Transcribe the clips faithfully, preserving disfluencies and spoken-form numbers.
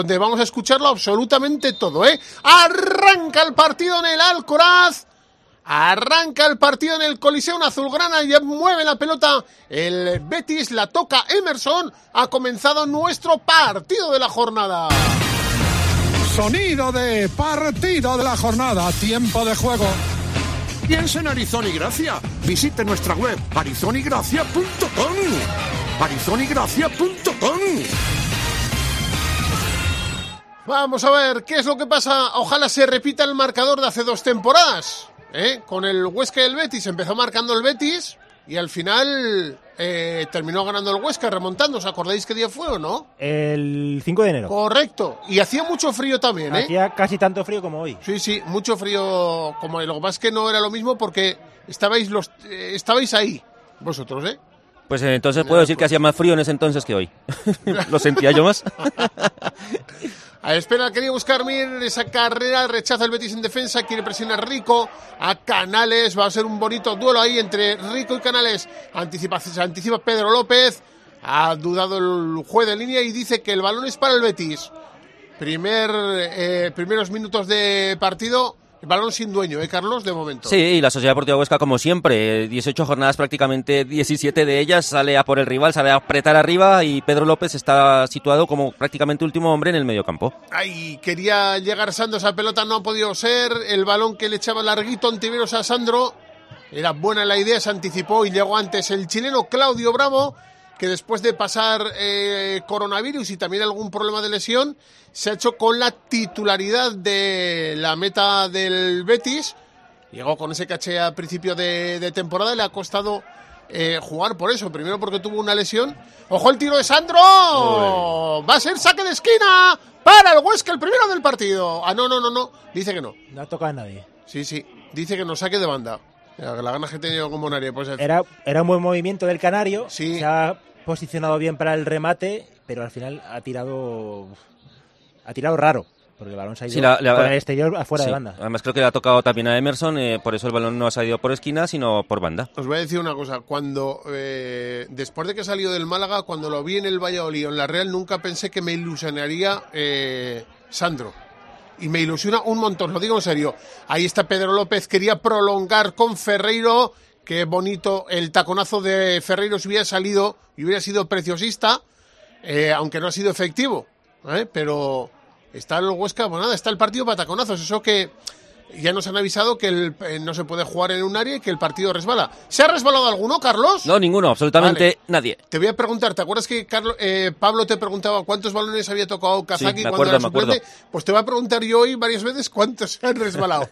donde vamos a escucharlo absolutamente todo, ¿eh? Arranca el partido en el Alcoraz. Arranca el partido en el Coliseum Azulgrana, ya mueve la pelota el Betis, la toca Emerson. Ha comenzado nuestro partido de la jornada. Sonido de partido de la jornada, tiempo de juego. Piensa en Arizona y Gracia. Visite nuestra web arizona y gracia punto com. arizona y gracia punto com. Vamos a ver qué es lo que pasa. Ojalá se repita el marcador de hace dos temporadas. ¿Eh? Con el Huesca y el Betis empezó marcando el Betis y al final eh, terminó ganando el Huesca, remontando. ¿Os acordáis qué día fue o no? El cinco de enero. Correcto. Y hacía mucho frío también, ¿eh? Hacía casi tanto frío como hoy. Sí, sí, mucho frío como hoy. Lo que pasa es que no era lo mismo porque estabais, los, eh, estabais ahí, vosotros, ¿eh? Pues eh, entonces puedo decir que hacía más frío en ese entonces que hoy. ¿Lo sentía yo más? A espera, quería buscar Mir, esa carrera, rechaza el Betis en defensa, quiere presionar Rico a Canales, va a ser un bonito duelo ahí entre Rico y Canales, anticipa, se anticipa Pedro López, ha dudado el juez de línea y dice que el balón es para el Betis. Primer, eh, primeros minutos de partido, el balón sin dueño, ¿eh, Carlos? De momento. Sí, y la Sociedad Deportiva Huesca, como siempre, dieciocho jornadas, prácticamente diecisiete de ellas, sale a por el rival, sale a apretar arriba y Pedro López está situado como prácticamente último hombre en el mediocampo. Ay, quería llegar Sandro, esa pelota no ha podido ser, el balón que le echaba larguito Antiveros a Sandro, era buena la idea, se anticipó y llegó antes el chileno Claudio Bravo, que después de pasar eh, coronavirus y también algún problema de lesión, se ha hecho con la titularidad de la meta del Betis. Llegó con ese caché a principio de, de temporada y le ha costado eh, jugar por eso. Primero porque tuvo una lesión. ¡Ojo el tiro de Sandro! Uy. Va a ser saque de esquina para el Huesca, el primero del partido. Ah, no, no, no, no. Dice que no. No ha tocado a nadie. Sí, sí. Dice que no, saque de banda. La, la ganas que he tenido con Bonaria. Pues era, era un buen movimiento del Canario. Sí. Se ha posicionado bien para el remate, pero al final ha tirado ha tirado raro, porque el balón se ha ido sí, la, la, por el exterior afuera sí, de banda. Además creo que le ha tocado también a Emerson, eh, por eso el balón no ha salido por esquina, sino por banda. Os voy a decir una cosa, cuando eh, después de que salió del Málaga, cuando lo vi en el Valladolid, en la Real, nunca pensé que me ilusionaría eh, Sandro. Y me ilusiona un montón, lo digo en serio. Ahí está Pedro López, quería prolongar con Ferreiro. Qué bonito el taconazo de Ferreiro, si hubiera salido y hubiera sido preciosista, eh, aunque no ha sido efectivo, ¿eh? Pero está el Huesca, bueno nada, está el partido para taconazos, eso que ya nos han avisado que el, eh, no se puede jugar en un área y que el partido resbala. ¿Se ha resbalado alguno, Carlos? No, ninguno, absolutamente vale. Nadie. Te voy a preguntar, ¿te acuerdas que Carlos, eh, Pablo te preguntaba cuántos balones había tocado Kazaki sí, me cuando acuerdo, era suplente? Pues te voy a preguntar yo hoy varias veces cuántos se han resbalado.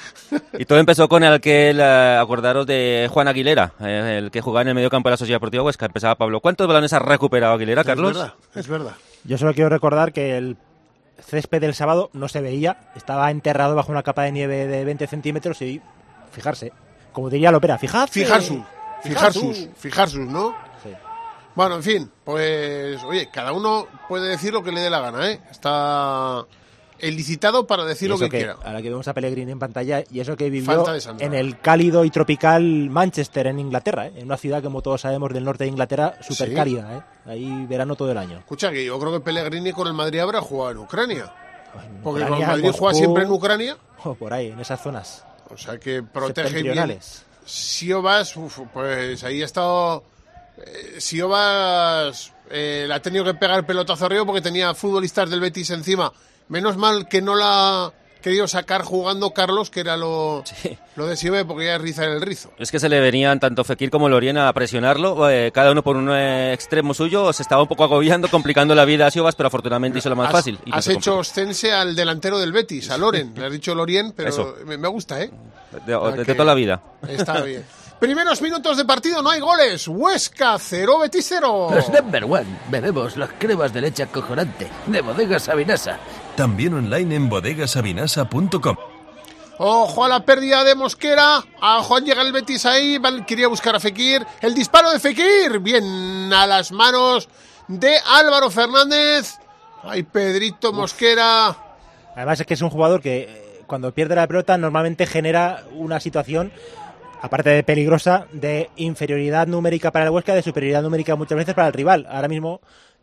Y todo empezó con el que, el, acordaros de Juan Aguilera, eh, el que jugaba en el mediocampo de la Sociedad Deportiva Huesca. Empezaba Pablo. ¿Cuántos balones ha recuperado Aguilera, Carlos? Es verdad, es verdad. Yo solo quiero recordar que el césped del sábado no se veía, estaba enterrado bajo una capa de nieve de veinte centímetros y fijarse, como diría Lopera, fijarse. Fijarsus, fijarsus, fijarsus, ¿no? Sí. Bueno, en fin, pues, oye, cada uno puede decir lo que le dé la gana, ¿eh? Está el licitado para decir lo que, que quiera. Ahora que vemos a Pellegrini en pantalla y eso que vivió en ¿eh? el cálido y tropical Manchester en Inglaterra, ¿eh? En una ciudad, como todos sabemos, del norte de Inglaterra, súper cálida, ¿eh? Ahí verano todo el año. Escucha, que yo creo que Pellegrini con el Madrid habrá jugado en Ucrania. En Porque Ucrania, con el Madrid Moscú, juega siempre en Ucrania. O por ahí, en esas zonas. O sea que protege bien. Siobas, uf, pues ahí ha estado. Eh, Siobas eh, le ha tenido que pegar pelotazo arriba porque tenía futbolistas del Betis encima. Menos mal que no la ha querido sacar jugando Carlos, que era lo, sí. lo de Siobas, porque ya es rizar el rizo. Es que se le venían tanto Fekir como Lorien a presionarlo, eh, cada uno por un eh, extremo suyo, se estaba un poco agobiando, complicando la vida a Siobas, pero afortunadamente hizo lo más has, fácil. Y has no hecho ostense al delantero del Betis, a Loren, le has dicho Lorien, pero me, me gusta, ¿eh? De, de, de toda la vida. Está bien. Primeros minutos de partido, no hay goles. Huesca cero, Betis cero. Los number one. Bebemos las cremas de leche acojonante de Bodegas Sabinasa. También online en bodegas sabinasa punto com. Ojo a la pérdida de Mosquera. A Juan llega el Betis ahí. Quería buscar a Fekir. El disparo de Fekir. Bien a las manos de Álvaro Fernández. Ay, Pedrito Mosquera. Además es que es un jugador que cuando pierde la pelota normalmente genera una situación, aparte de peligrosa, de inferioridad numérica para el Huesca, de superioridad numérica muchas veces para el rival. Ahora mismo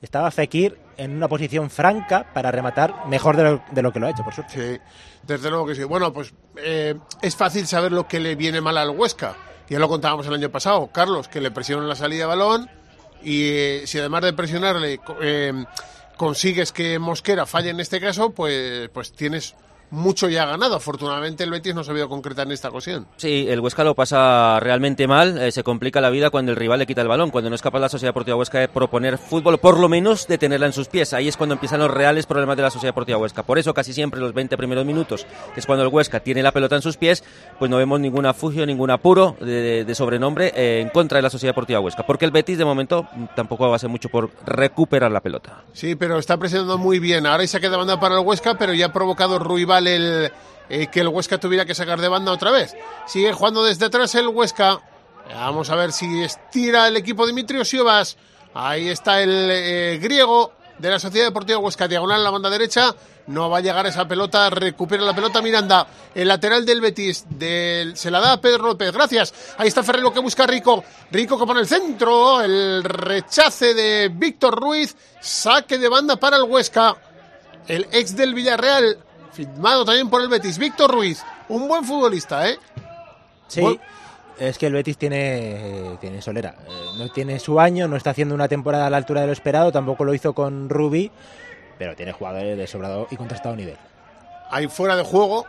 estaba Fekir en una posición franca para rematar mejor de lo, de lo que lo ha hecho, por suerte. Sí, desde luego que sí. Bueno, pues eh, es fácil saber lo que le viene mal al Huesca. Ya lo contábamos el año pasado, Carlos, que le presionan la salida de balón y eh, si además de presionarle eh, consigues que Mosquera falle en este caso, pues, pues tienes mucho ya ganado. Afortunadamente el Betis no se ha sabido concretar en esta ocasión. Sí, el Huesca lo pasa realmente mal, eh, se complica la vida cuando el rival le quita el balón, cuando no es capaz la Sociedad Deportiva Huesca de proponer fútbol, por lo menos de tenerla en sus pies. Ahí es cuando empiezan los reales problemas de la Sociedad Deportiva Huesca. Por eso casi siempre los veinte primeros minutos, que es cuando el Huesca tiene la pelota en sus pies, pues no vemos ningún afugio, ningún apuro de, de sobrenombre eh, en contra de la Sociedad Deportiva Huesca, porque el Betis de momento tampoco va a hacer mucho por recuperar la pelota. Sí, pero está presionando muy bien. Ahora se queda banda para el Huesca, pero ya ha provocado Ruibal el eh, que el Huesca tuviera que sacar de banda otra vez. Sigue jugando desde atrás el Huesca. Vamos a ver si estira el equipo Dimitrios Siovas. Ahí está el eh, griego de la Sociedad Deportiva Huesca, diagonal en la banda derecha. No va a llegar esa pelota, recupera la pelota Miranda, el lateral del Betis, del, se la da a Pedro López, gracias. Ahí está Ferrero que busca a Rico, Rico que pone el centro, el rechace de Víctor Ruiz, saque de banda para el Huesca, el ex del Villarreal, firmado también por el Betis, Víctor Ruiz, un buen futbolista, ¿eh? Sí. Buen... Es que el Betis tiene, tiene solera, eh, no tiene su año, no está haciendo una temporada a la altura de lo esperado, tampoco lo hizo con Rubi, pero tiene jugadores de sobrado y contrastado nivel. Hay fuera de juego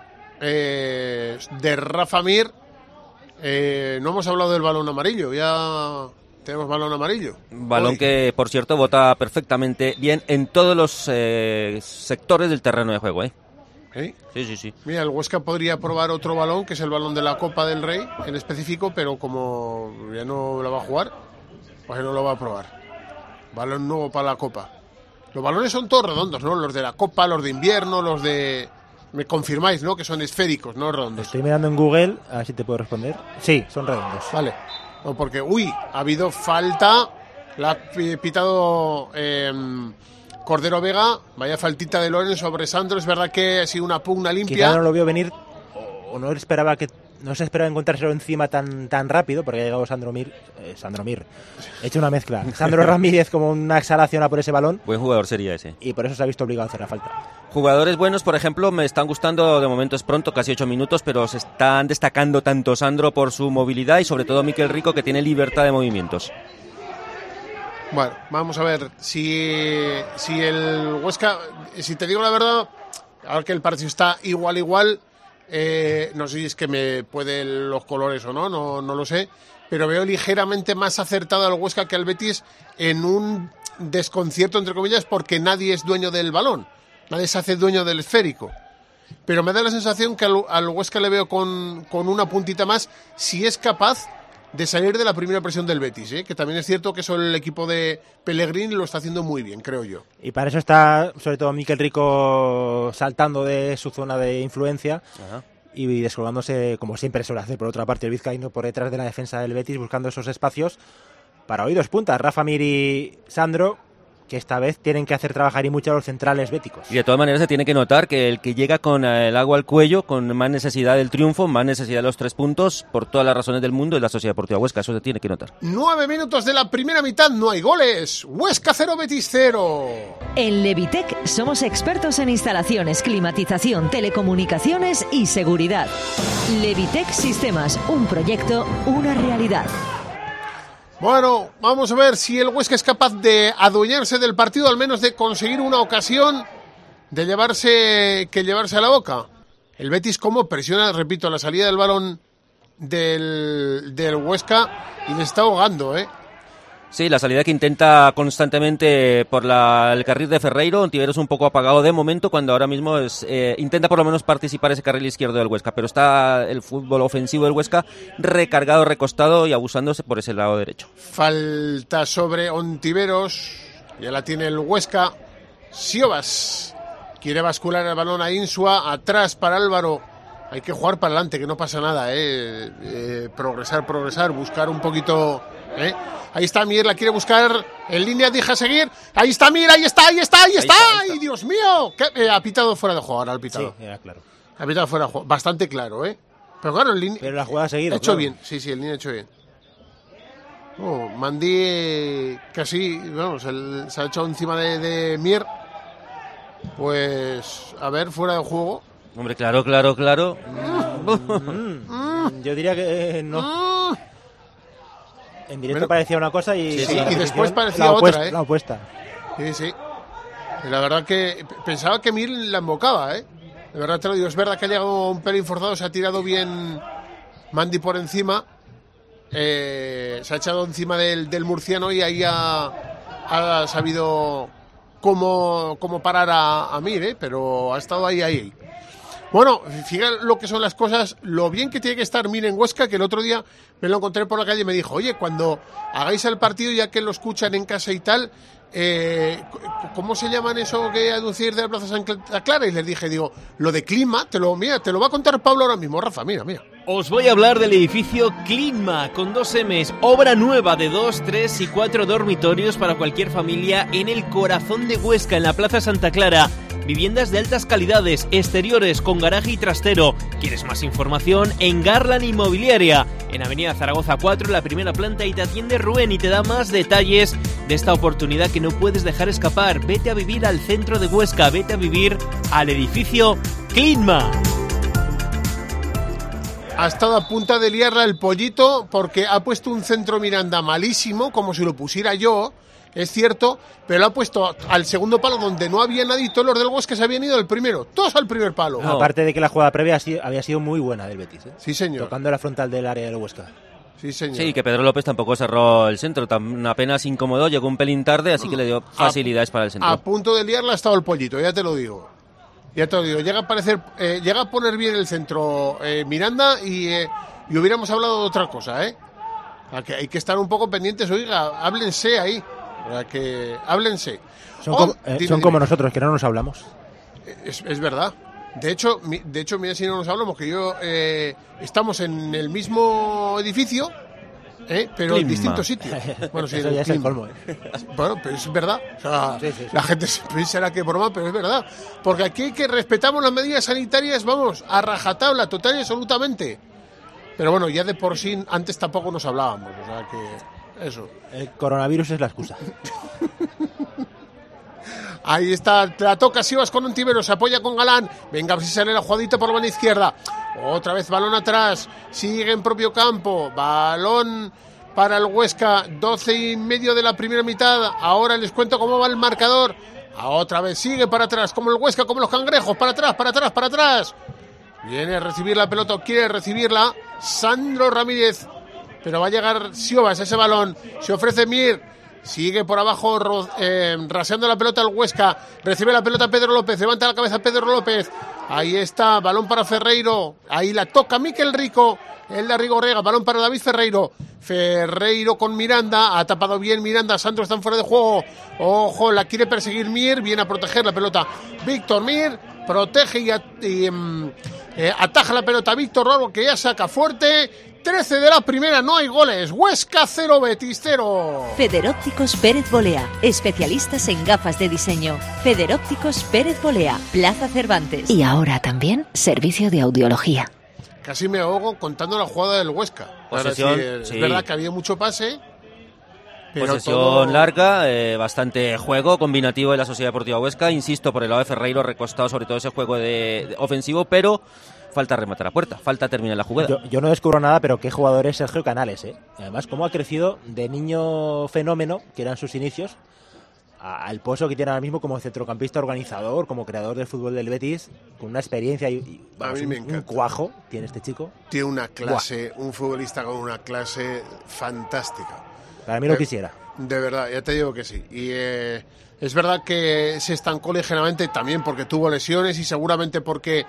eh, de Rafa Mir, eh, no hemos hablado del balón amarillo, ya tenemos balón amarillo. Balón Hoy. que, por cierto, vota perfectamente bien en todos los eh, sectores del terreno de juego, ¿eh? ¿Eh? Sí, sí, sí. Mira, el Huesca podría probar otro balón, que es el balón de la Copa del Rey, en específico, pero como ya no la va a jugar, pues no lo va a probar. Balón nuevo para la Copa. Los balones son todos redondos, ¿no? Los de la Copa, los de invierno, los de... Me confirmáis, ¿no? Que son esféricos, no redondos. Estoy mirando en Google, a ver si te puedo responder. Sí, son redondos. Vale. O porque, uy, ha habido falta, la ha pitado... Eh, Cordero Vega, vaya faltita de Loren sobre Sandro, es verdad que ha sido una pugna limpia. Quizá no lo vio venir o no esperaba que no se esperaba encontrárselo encima tan tan rápido porque ha llegado Sandro Mir, eh, Sandro Mir. He hecho una mezcla. Sandro Ramírez como una exhalación a por ese balón. Buen jugador sería ese. Y por eso se ha visto obligado a hacer la falta. Jugadores buenos, por ejemplo, me están gustando, de momento es pronto, casi ocho minutos, pero se están destacando tanto Sandro por su movilidad y sobre todo Miquel Rico, que tiene libertad de movimientos. Bueno, vamos a ver si, si el Huesca, si te digo la verdad, ahora que el partido está igual igual, eh, no sé si es que me pueden los colores o no, no, no lo sé, pero veo ligeramente más acertado al Huesca que al Betis en un desconcierto, entre comillas, porque nadie es dueño del balón, nadie se hace dueño del esférico. Pero me da la sensación que al, al Huesca le veo con, con una puntita más, si es capaz de salir de la primera presión del Betis, ¿eh? Que también es cierto que eso el equipo de Pellegrini lo está haciendo muy bien, creo yo. Y para eso está, sobre todo, Miquel Rico saltando de su zona de influencia. Ajá. Y descolgándose, como siempre suele hacer, por otra parte el vizcaíno por detrás de la defensa del Betis, buscando esos espacios para hoy dos puntas, Rafa Mir y Sandro, que esta vez tienen que hacer trabajar y mucho a los centrales béticos. Y de todas maneras se tiene que notar que el que llega con el agua al cuello, con más necesidad del triunfo, más necesidad de los tres puntos, por todas las razones del mundo, es la Sociedad Deportiva Huesca, eso se tiene que notar. Nueve minutos de la primera mitad, no hay goles. Huesca cero, Betis cero. En Levitec somos expertos en instalaciones, climatización, telecomunicaciones y seguridad. Levitec Sistemas, un proyecto, una realidad. Bueno, vamos a ver si el Huesca es capaz de adueñarse del partido, al menos de conseguir una ocasión de llevarse que llevarse a la boca. El Betis como presiona, repito, la salida del balón del, del Huesca y le está ahogando, ¿eh? Sí, la salida que intenta constantemente por la, el carril de Ferreiro, Ontiveros un poco apagado de momento, cuando ahora mismo es, eh, intenta por lo menos participar ese carril izquierdo del Huesca, pero está el fútbol ofensivo del Huesca recargado, recostado y abusándose por ese lado derecho. Falta sobre Ontiveros, ya la tiene el Huesca. Siovas quiere bascular el balón a Insua, atrás para Álvaro. Hay que jugar para adelante, que no pasa nada, ¿eh? Eh, progresar, progresar, buscar un poquito... ¿eh? Ahí está Mir, la quiere buscar en línea, deja seguir. Ahí está Mir, ahí está, ahí está, ahí está. Ahí está, ahí está. ¡Ay, Dios mío! ¿Qué? Eh, ha pitado fuera de juego, ahora ha pitado. Sí, era claro. Ha pitado fuera de juego, bastante claro, ¿eh? Pero claro, el línea... Pero la jugada seguida, ha hecho claro. bien, sí, sí, el línea ha hecho bien. Oh, Mandy casi, vamos, el, se ha echado encima de, de Mier. Pues, a ver, fuera de juego. Hombre, claro, claro, claro. Mm, yo diría que no. En directo Bueno, parecía una cosa y, sí, sí, la y después parecía la otra, opuesta, ¿eh? La opuesta. Sí, sí. Y la verdad que pensaba que Mir la embocaba, ¿eh? De verdad te lo digo, es verdad que ha llegado un pelín forzado, se ha tirado bien Mandy por encima, eh, se ha echado encima del, del murciano y ahí ha, ha sabido cómo, cómo parar a, a Mir, ¿eh? Pero ha estado ahí, ahí. Bueno, fíjate lo que son las cosas, lo bien que tiene que estar Mir en Huesca, que el otro día me lo encontré por la calle y me dijo, oye, cuando hagáis el partido, ya que lo escuchan en casa y tal, eh, ¿cómo se llaman eso que anunciáis de la Plaza Santa Clara? Y les dije, digo, lo de clima, te lo, mira, te lo va a contar Pablo ahora mismo, Rafa, mira, mira. Os voy a hablar del edificio Clima, con dos M's, obra nueva de dos, tres y cuatro dormitorios para cualquier familia en el corazón de Huesca, en la Plaza Santa Clara. Viviendas de altas calidades, exteriores con garaje y trastero. ¿Quieres más información? En Garland Inmobiliaria, en Avenida Zaragoza cuatro, la primera planta, y te atiende Rubén y te da más detalles de esta oportunidad que no puedes dejar escapar. Vete a vivir al centro de Huesca, vete a vivir al edificio Clima. Ha estado a punta de liarla el Pollito porque ha puesto un centro Miranda malísimo, como si lo pusiera yo, es cierto, pero lo ha puesto al segundo palo donde no había nadie y todos los del Huesca se habían ido al primero, todos al primer palo. No. Aparte de que la jugada previa había sido muy buena del Betis, ¿eh? Sí, señor. Tocando la frontal del área del Huesca. Sí, señor. Sí, que Pedro López tampoco cerró el centro, tan apenas incómodo, llegó un pelín tarde, así que le dio facilidades a, para el centro. A punto de liarla ha estado el Pollito, ya te lo digo. Ya te lo digo, llega a parecer, eh, llega a poner bien el centro eh, Miranda y, eh, y hubiéramos hablado de otra cosa, ¿eh? A que hay que estar un poco pendientes, oiga, háblense ahí, para que háblense. Son, oh, como, eh, dime, son dime. como nosotros, que no nos hablamos. Es, es verdad. De hecho, mi, de hecho, mira si no nos hablamos, que yo eh, estamos en el mismo edificio, ¿eh? Pero Clima. en distintos sitios. Bueno, sí, Eso ya es el colmo, ¿eh? Bueno, pero es verdad. O sea, sí, sí, sí. La gente se pensará que broma, pero es verdad. Porque aquí hay que respetamos las medidas sanitarias, vamos, a rajatabla, total y absolutamente. Pero bueno, ya de por sí, antes tampoco nos hablábamos. O sea que, eso. El coronavirus es la excusa. Ahí está, la toca Sivas con Ontivero, se apoya con Galán. Venga, a ver si sale la jugadita por la mano izquierda. Otra vez balón atrás, sigue en propio campo. Balón para el Huesca, doce y medio de la primera mitad. Ahora les cuento cómo va el marcador. A otra vez sigue para atrás, como el Huesca, como los cangrejos. Para atrás, para atrás, para atrás. Viene a recibir la pelota, quiere recibirla Sandro Ramírez. Pero va a llegar Siovas a ese balón. Se ofrece Mir. Sigue por abajo eh, raseando la pelota el Huesca. Recibe la pelota Pedro López. Levanta la cabeza Pedro López. Ahí está. Balón para Ferreiro. Ahí la toca Miquel Rico. El de Rigorrega. Balón para David Ferreiro. Ferreiro con Miranda. Ha tapado bien Miranda. Sandro está en fuera de juego. Ojo, la quiere perseguir Mir. Viene a proteger la pelota Víctor Mir. Protege y, at y um, eh, ataja la pelota Víctor Rorbo, que ya saca fuerte. trece de la primera, no hay goles. Huesca cero, Betis cero. Federópticos Pérez Bolea, especialistas en gafas de diseño. Federópticos Pérez Bolea, Plaza Cervantes. Y ahora también servicio de audiología. Casi me ahogo contando la jugada del Huesca. Posesión, Ahora, sí, es sí. verdad que había mucho pase. Pero Posesión todo... larga, eh, bastante juego combinativo de la Sociedad Deportiva Huesca. Insisto, por el lado de Ferreiro, recostado sobre todo ese juego de, de ofensivo, pero falta rematar a puerta, falta terminar la jugada. Yo, yo no descubro nada, pero qué jugador es Sergio Canales, ¿eh? Además, cómo ha crecido de niño fenómeno, que eran sus inicios, a, al pozo que tiene ahora mismo como centrocampista organizador, como creador del fútbol del Betis, con una experiencia y, y vamos, a mí me un, encanta. un cuajo tiene este chico. Tiene una clase, Buah. un futbolista con una clase fantástica. Para mí lo de, quisiera. De verdad, ya te digo que sí. Y eh, es verdad que se estancó ligeramente también porque tuvo lesiones y seguramente porque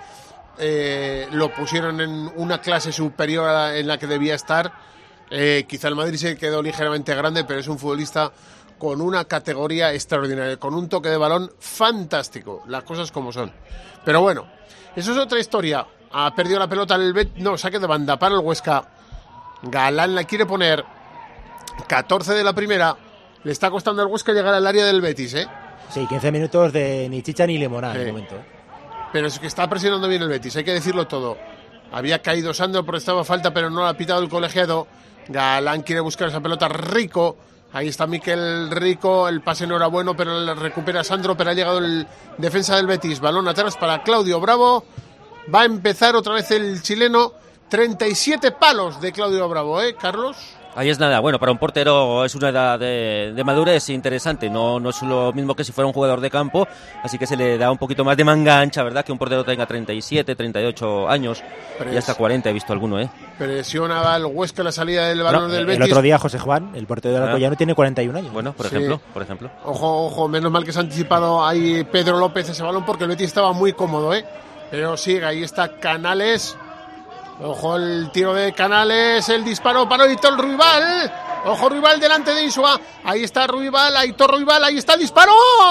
eh, lo pusieron en una clase superior a la, en la que debía estar. Eh, quizá el Madrid se quedó ligeramente grande, pero es un futbolista con una categoría extraordinaria, con un toque de balón fantástico, las cosas como son. Pero bueno, eso es otra historia. Ha perdido la pelota el Bet, no, saque de banda para el Huesca. Galán la quiere poner. catorce de la primera. Le está costando al Huesca llegar al área del Betis, ¿eh? Sí, quince minutos de ni chicha ni limonada sí. en el momento. Pero es que está presionando bien el Betis, hay que decirlo todo. Había caído Sandro, protestaba falta, pero no la ha pitado el colegiado. Galán quiere buscar esa pelota, Rico. Ahí está Miquel Rico, el pase no era bueno, pero le recupera Sandro, pero ha llegado el defensa del Betis. Balón atrás para Claudio Bravo. Va a empezar otra vez el chileno. treinta y siete palos de Claudio Bravo, ¿eh, Carlos? Ahí es nada, bueno, para un portero es una edad de, de madurez interesante, no, no es lo mismo que si fuera un jugador de campo, así que se le da un poquito más de manga ancha, ¿verdad? Que un portero tenga treinta y siete, treinta y ocho años, Pres... y hasta cuarenta he visto alguno, ¿eh? Presiona el Huesca la salida del balón no, del Betis. El otro día José Juan, el portero del Alcoyano, ah. tiene cuarenta y un años. Bueno, por sí. ejemplo, por ejemplo. Ojo, ojo, menos mal que se ha anticipado ahí Pedro López ese balón porque el Betis estaba muy cómodo, ¿eh? Pero sigue, ahí está Canales. Ojo el tiro de Canales, el disparo para Aitor Ruibal. Ojo Ruibal delante de Insua. Ahí está Ruibal, Aitor Ruibal, ahí está el disparo.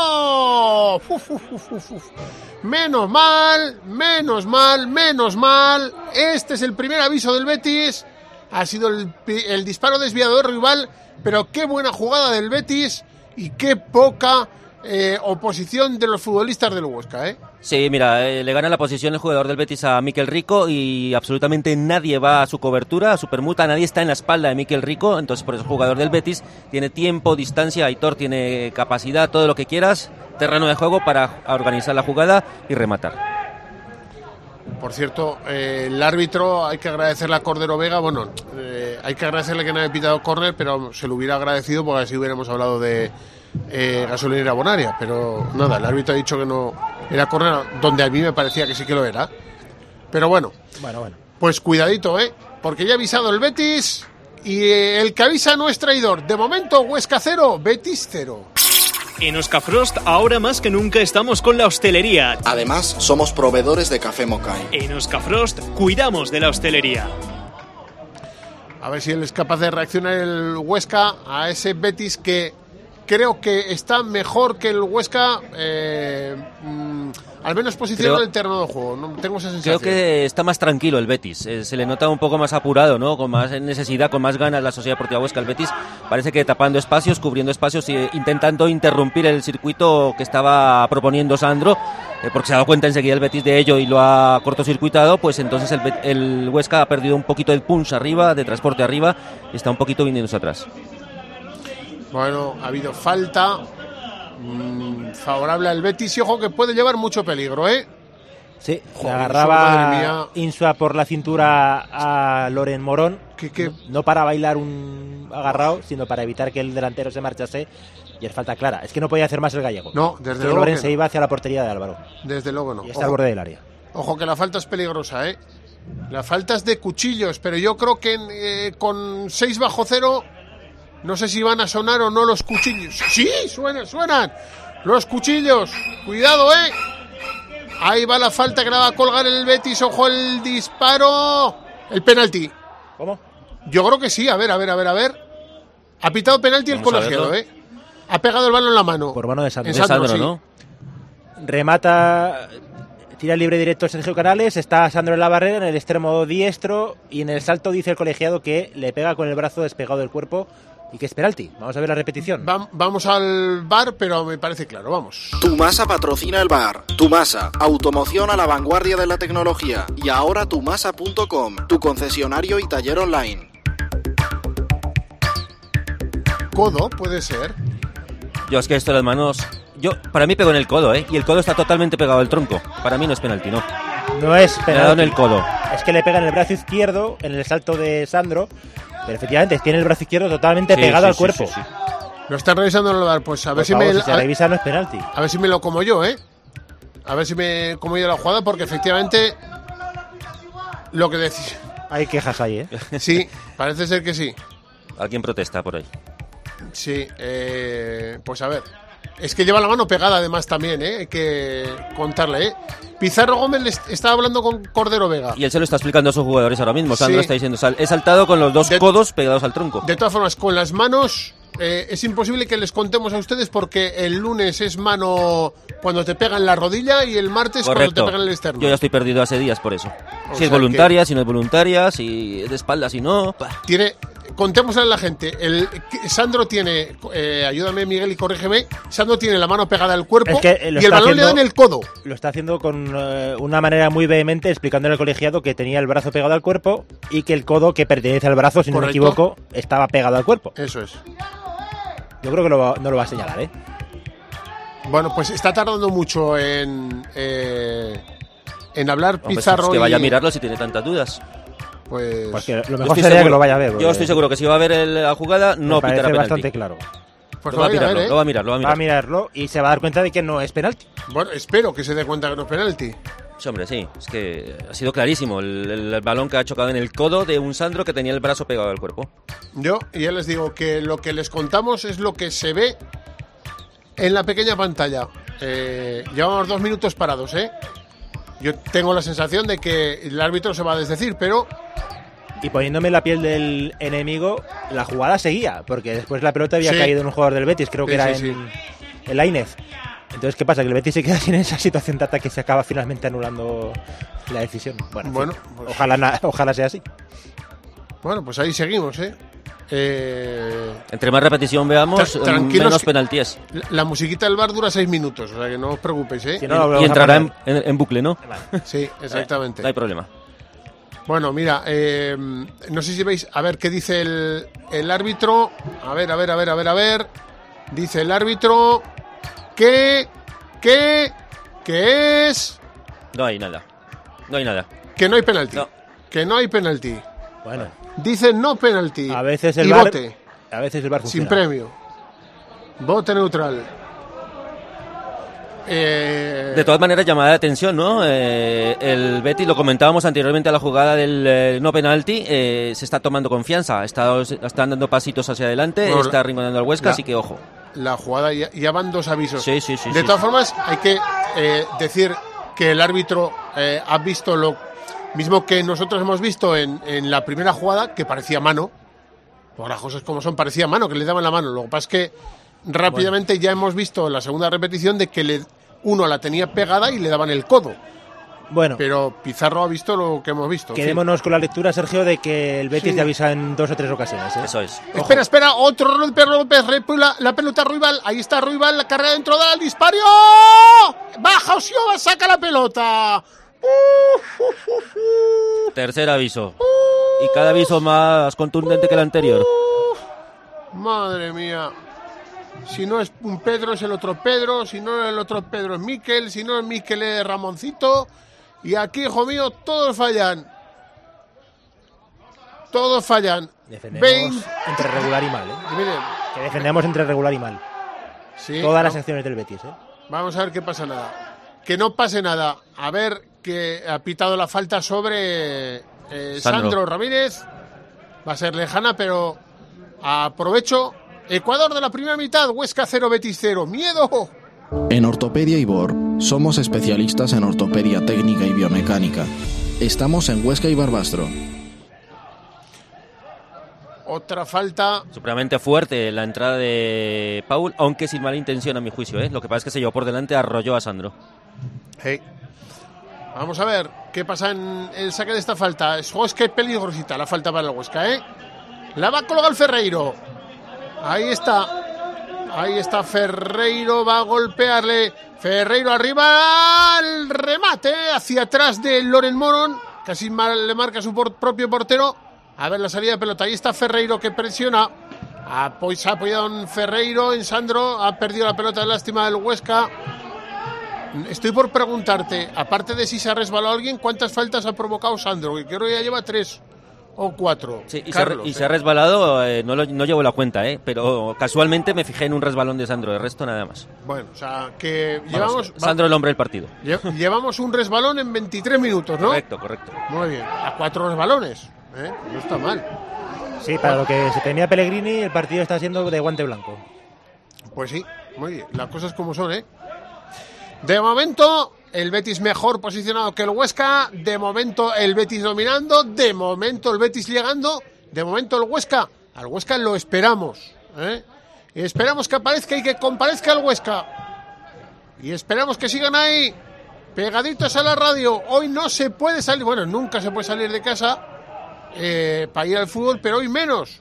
Uf, uf, uf, uf, uf. Menos mal, menos mal, menos mal. Este es el primer aviso del Betis. Ha sido el, el disparo desviado de Ruibal, pero qué buena jugada del Betis y qué poca eh, oposición de los futbolistas del Huesca, ¿eh? Sí, mira, eh, le gana la posición el jugador del Betis a Miquel Rico y absolutamente nadie va a su cobertura, a su permuta, nadie está en la espalda de Miquel Rico, entonces por eso el jugador del Betis tiene tiempo, distancia, Aitor tiene capacidad, todo lo que quieras, terreno de juego para organizar la jugada y rematar. Por cierto, eh, el árbitro, hay que agradecerle a Cordero Vega, bueno, eh, hay que agradecerle que no haya pitado córner, pero se lo hubiera agradecido porque así hubiéramos hablado de eh, gasolinera Bonaria, pero nada, el árbitro ha dicho que no era córner, donde a mí me parecía que sí que lo era. Pero bueno, bueno, bueno. Pues cuidadito, ¿eh? Porque ya ha avisado el Betis y eh, el que avisa no es traidor. De momento, Huesca cero, Betis cero. En Oscafrost, ahora más que nunca estamos con la hostelería. Además, somos proveedores de café Mokai. En Oscafrost, cuidamos de la hostelería. A ver si él es capaz de reaccionar el Huesca a ese Betis que creo que está mejor que el Huesca, eh, mmm, al menos posicionado en el terreno de juego. No tengo esa sensación. Creo que está más tranquilo el Betis. Eh, se le nota un poco más apurado, ¿no? Con más necesidad, con más ganas la Sociedad Deportiva Huesca. El Betis parece que tapando espacios, cubriendo espacios e intentando interrumpir el circuito que estaba proponiendo Sandro, eh, porque se ha dado cuenta enseguida el Betis de ello y lo ha cortocircuitado. Pues entonces el, el Huesca ha perdido un poquito el punch arriba, de transporte arriba, y está un poquito viniéndose atrás. Bueno, ha habido falta mmm, favorable al Betis y ojo que puede llevar mucho peligro, ¿eh? Sí, Joder, se agarraba eso, Insua por la cintura a Loren Morón, ¿Qué, qué? No, no para bailar un agarrado, sino para evitar que el delantero se marchase, y es falta clara. Es que no podía hacer más el gallego. No, desde que luego Loren que se no. iba hacia la portería de Álvaro. Desde luego no. Y está al borde del área. Ojo que la falta es peligrosa, ¿eh? La falta es de cuchillos, pero yo creo que eh, con seis bajo cero... No sé si van a sonar o no los cuchillos. ¡Sí! ¡Suenan, suenan! Los cuchillos. Cuidado, ¿eh? Ahí va la falta que la va a colgar el Betis. Ojo el disparo. El penalti. ¿Cómo? Yo creo que sí. A ver, a ver, a ver, a ver. Ha pitado penalti el colegiado, ¿eh? Ha pegado el balón en la mano. Por mano de Sandro. En Sandro, de Sandro, sí. ¿no? Remata... Tira libre directo Sergio Canales, está Sandro en la barrera, en el extremo diestro, y en el salto dice el colegiado que le pega con el brazo despegado del cuerpo y que es penalti. Vamos a ver la repetición. Va, vamos al bar, pero me parece claro, vamos. Tumasa patrocina el bar. Tumasa, automoción a la vanguardia de la tecnología. Y ahora tumasa punto com, tu concesionario y taller online. Codo, puede ser. Yo es que esto de las manos... Yo, para mí pegó en el codo, ¿eh? Y el codo está totalmente pegado al tronco. Para mí no es penalti, ¿no? No es penalti. Le ha dado en el codo. Es que le pega en el brazo izquierdo, en el salto de Sandro, pero efectivamente tiene el brazo izquierdo totalmente sí, pegado sí, al sí, cuerpo. Sí, sí. Lo están revisando en el bar, pues a ver Por si favor, me... si se a, revisa no es penalti. A ver si me lo como yo, ¿eh? A ver si me como yo la jugada, porque efectivamente... Lo que decís... Hay quejas ahí, ¿eh? Sí, parece ser que sí. Alguien protesta por ahí. Sí, eh, pues a ver. Es que lleva la mano pegada además también, ¿eh? Hay que contarle, ¿eh? Pizarro Gómez le estaba hablando con Cordero Vega. Y él se lo está explicando a sus jugadores ahora mismo. Sandro Sí. está diciendo, sal, he saltado con los dos De- codos pegados al tronco. De todas formas, con las manos eh, es imposible que les contemos a ustedes porque el lunes es mano cuando te pega en la rodilla y el martes cuando Correcto. te pega en el externo. Yo ya estoy perdido hace días por eso. O Si sea es voluntaria, si no es voluntaria, si es de espalda, si no... pa. Tiene, contémosle a la gente. El, Sandro tiene, eh, ayúdame Miguel y corrígeme, Sandro tiene la mano pegada al cuerpo es que, eh, y el balón haciendo, le da en el codo. Lo está haciendo con eh, una manera muy vehemente, explicándole al colegiado que tenía el brazo pegado al cuerpo y que el codo, que pertenece al brazo, si Correcto. no me equivoco, estaba pegado al cuerpo. Eso es. Yo creo que lo va, no lo va a señalar, ¿eh? Bueno, pues está tardando mucho en, eh, en hablar Hombre, Pizarro. es que vaya y, a mirarlo si tiene tantas dudas. Pues, pues que lo Yo mejor estoy sería seguro- que lo vaya a ver. Yo porque estoy seguro que si va a ver el- la jugada, no me parece pitará penalti. bastante claro. pues Lo va a ir a mirarlo, ver, ¿eh? lo va a mirar, lo va a Va a mirar. mirarlo y se va a dar cuenta de que no es penalti. Bueno, espero que se dé cuenta que no es penalti. Sí, hombre, sí. Es que ha sido clarísimo el, el- el balón que ha chocado en el codo de un Sandro que tenía el brazo pegado al cuerpo. Yo ya les digo que lo que les contamos es lo que se ve en la pequeña pantalla. Eh, llevamos dos minutos parados, ¿eh? Yo tengo la sensación de que el árbitro se va a desdecir, pero Y poniéndome en la piel del enemigo, la jugada seguía, porque después la pelota había Sí. caído en un jugador del Betis, creo que Sí, era sí, en, en Lainez. Entonces, ¿qué pasa? Que el Betis se queda sin esa situación de ataque y se acaba finalmente anulando la decisión. Bueno, en Bueno, fin, pues- ojalá, na- ojalá sea así. bueno, pues ahí seguimos, ¿eh? Eh, Entre más repetición veamos, Tra- tranquilos menos que- penaltíes. la, la musiquita del bar dura seis minutos, o sea que no os preocupéis, ¿eh? Si no, lo Y vamos a entrará en, poner. en- en bucle, ¿no? Sí, exactamente. No hay problema. Bueno, mira, eh, no sé si veis, a ver qué dice el, el árbitro. A ver, a ver, a ver, a ver, a ver. Dice el árbitro que, que, que es, No hay nada. No hay nada. que no hay penalti. No. Que no hay penalti. Bueno, Dice no penalti. a veces el y bar, bote, a veces el bar sin funciona. premio. Bote neutral. Eh, De todas maneras, llamada de atención, ¿no? Eh, el Betis, lo comentábamos anteriormente a la jugada del eh, no penalti, eh, se está tomando confianza, está, están dando pasitos hacia adelante, Bueno, está arrinconando al Huesca, la- así que ojo. la jugada ya, ya van dos avisos. Sí, sí, sí. De sí, todas sí. formas, hay que eh, decir que el árbitro eh, ha visto lo mismo que nosotros hemos visto en, en la primera jugada, que parecía mano. Por las cosas como son, parecía mano, que le daban la mano. Lo que pasa es que rápidamente ya hemos visto en la segunda repetición de que le, uno la tenía pegada y le daban el codo. Bueno, Pero Pizarro ha visto lo que hemos visto. en fin. quedémonos con la lectura, Sergio, de que el Betis Sí. te avisa en dos o tres ocasiones. ¿eh? Eso es. Espera, espera, otro López López, la, la pelota Ruibal, ahí está Ruibal, la carrera dentro del disparo, baja Osioa, saca la pelota. Uf, uf, uf, uf. Tercer aviso. Y cada aviso más contundente que el anterior. Madre mía. Si no es un Pedro es el otro Pedro, si no es el otro Pedro es Miquel, si no es Miquel es Ramoncito. Y aquí, hijo mío, todos fallan. Todos fallan. Defendemos veinte entre regular y mal. ¿eh? Miren, Que defendemos entre regular y mal. sí, Todas las ¿no? acciones del Betis. ¿eh? Vamos a ver qué pasa nada. Que no pase nada. A ver que ha pitado la falta sobre eh, Sandro. Sandro. Ramírez. Va a ser lejana, pero aprovecho. Ecuador de la primera mitad. Huesca cero, Betis cero. ¡Miedo! En Ortopedia Ibor somos especialistas en ortopedia técnica y biomecánica. Estamos en Huesca y Barbastro. Otra falta. Supremamente fuerte la entrada de Paul, aunque sin mala intención a mi juicio, ¿eh? Lo que pasa es que se llevó por delante, arrolló a Sandro. Hey. Vamos a ver qué pasa en el saque de esta falta. Es Huesca y peligrosita la falta para el Huesca, ¿eh? La va a colgar Ferreiro. Ahí está. Ahí está Ferreiro, va a golpearle. Ferreiro arriba, al remate hacia atrás de Loren Moron. Casi mal le marca su por- propio portero. A ver la salida de pelota. Ahí está Ferreiro que presiona. Apo- se ha apoyado en Ferreiro, en Sandro. Ha perdido la pelota, lástima del Huesca. Estoy por preguntarte, aparte de si se ha resbalado alguien, ¿cuántas faltas ha provocado Sandro? Que creo que ya lleva tres o cuatro. Sí, y, se ha, re- Carlos, y ¿eh? se ha resbalado, eh, no, lo- no llevo la cuenta, ¿eh? Pero casualmente me fijé en un resbalón de Sandro, el resto nada más. Bueno, o sea, que Vamos, llevamos... Sandro el hombre del partido. lle- Llevamos un resbalón en veintitrés minutos, ¿no? Correcto, correcto. Muy bien, a cuatro resbalones. ¿eh? No está mal. Sí, para lo que se temía Pellegrini, el partido está siendo de guante blanco. Pues sí, muy bien. Las cosas como son, ¿eh? De momento, el Betis mejor posicionado que el Huesca. De momento, el Betis dominando. De momento, el Betis llegando. De momento, el Huesca. Al Huesca lo esperamos. ¿eh? Y esperamos que aparezca y que comparezca el Huesca. Y esperamos que sigan ahí, pegaditos a la radio. Hoy no se puede salir, bueno, nunca se puede salir de casa eh, para ir al fútbol, pero hoy menos.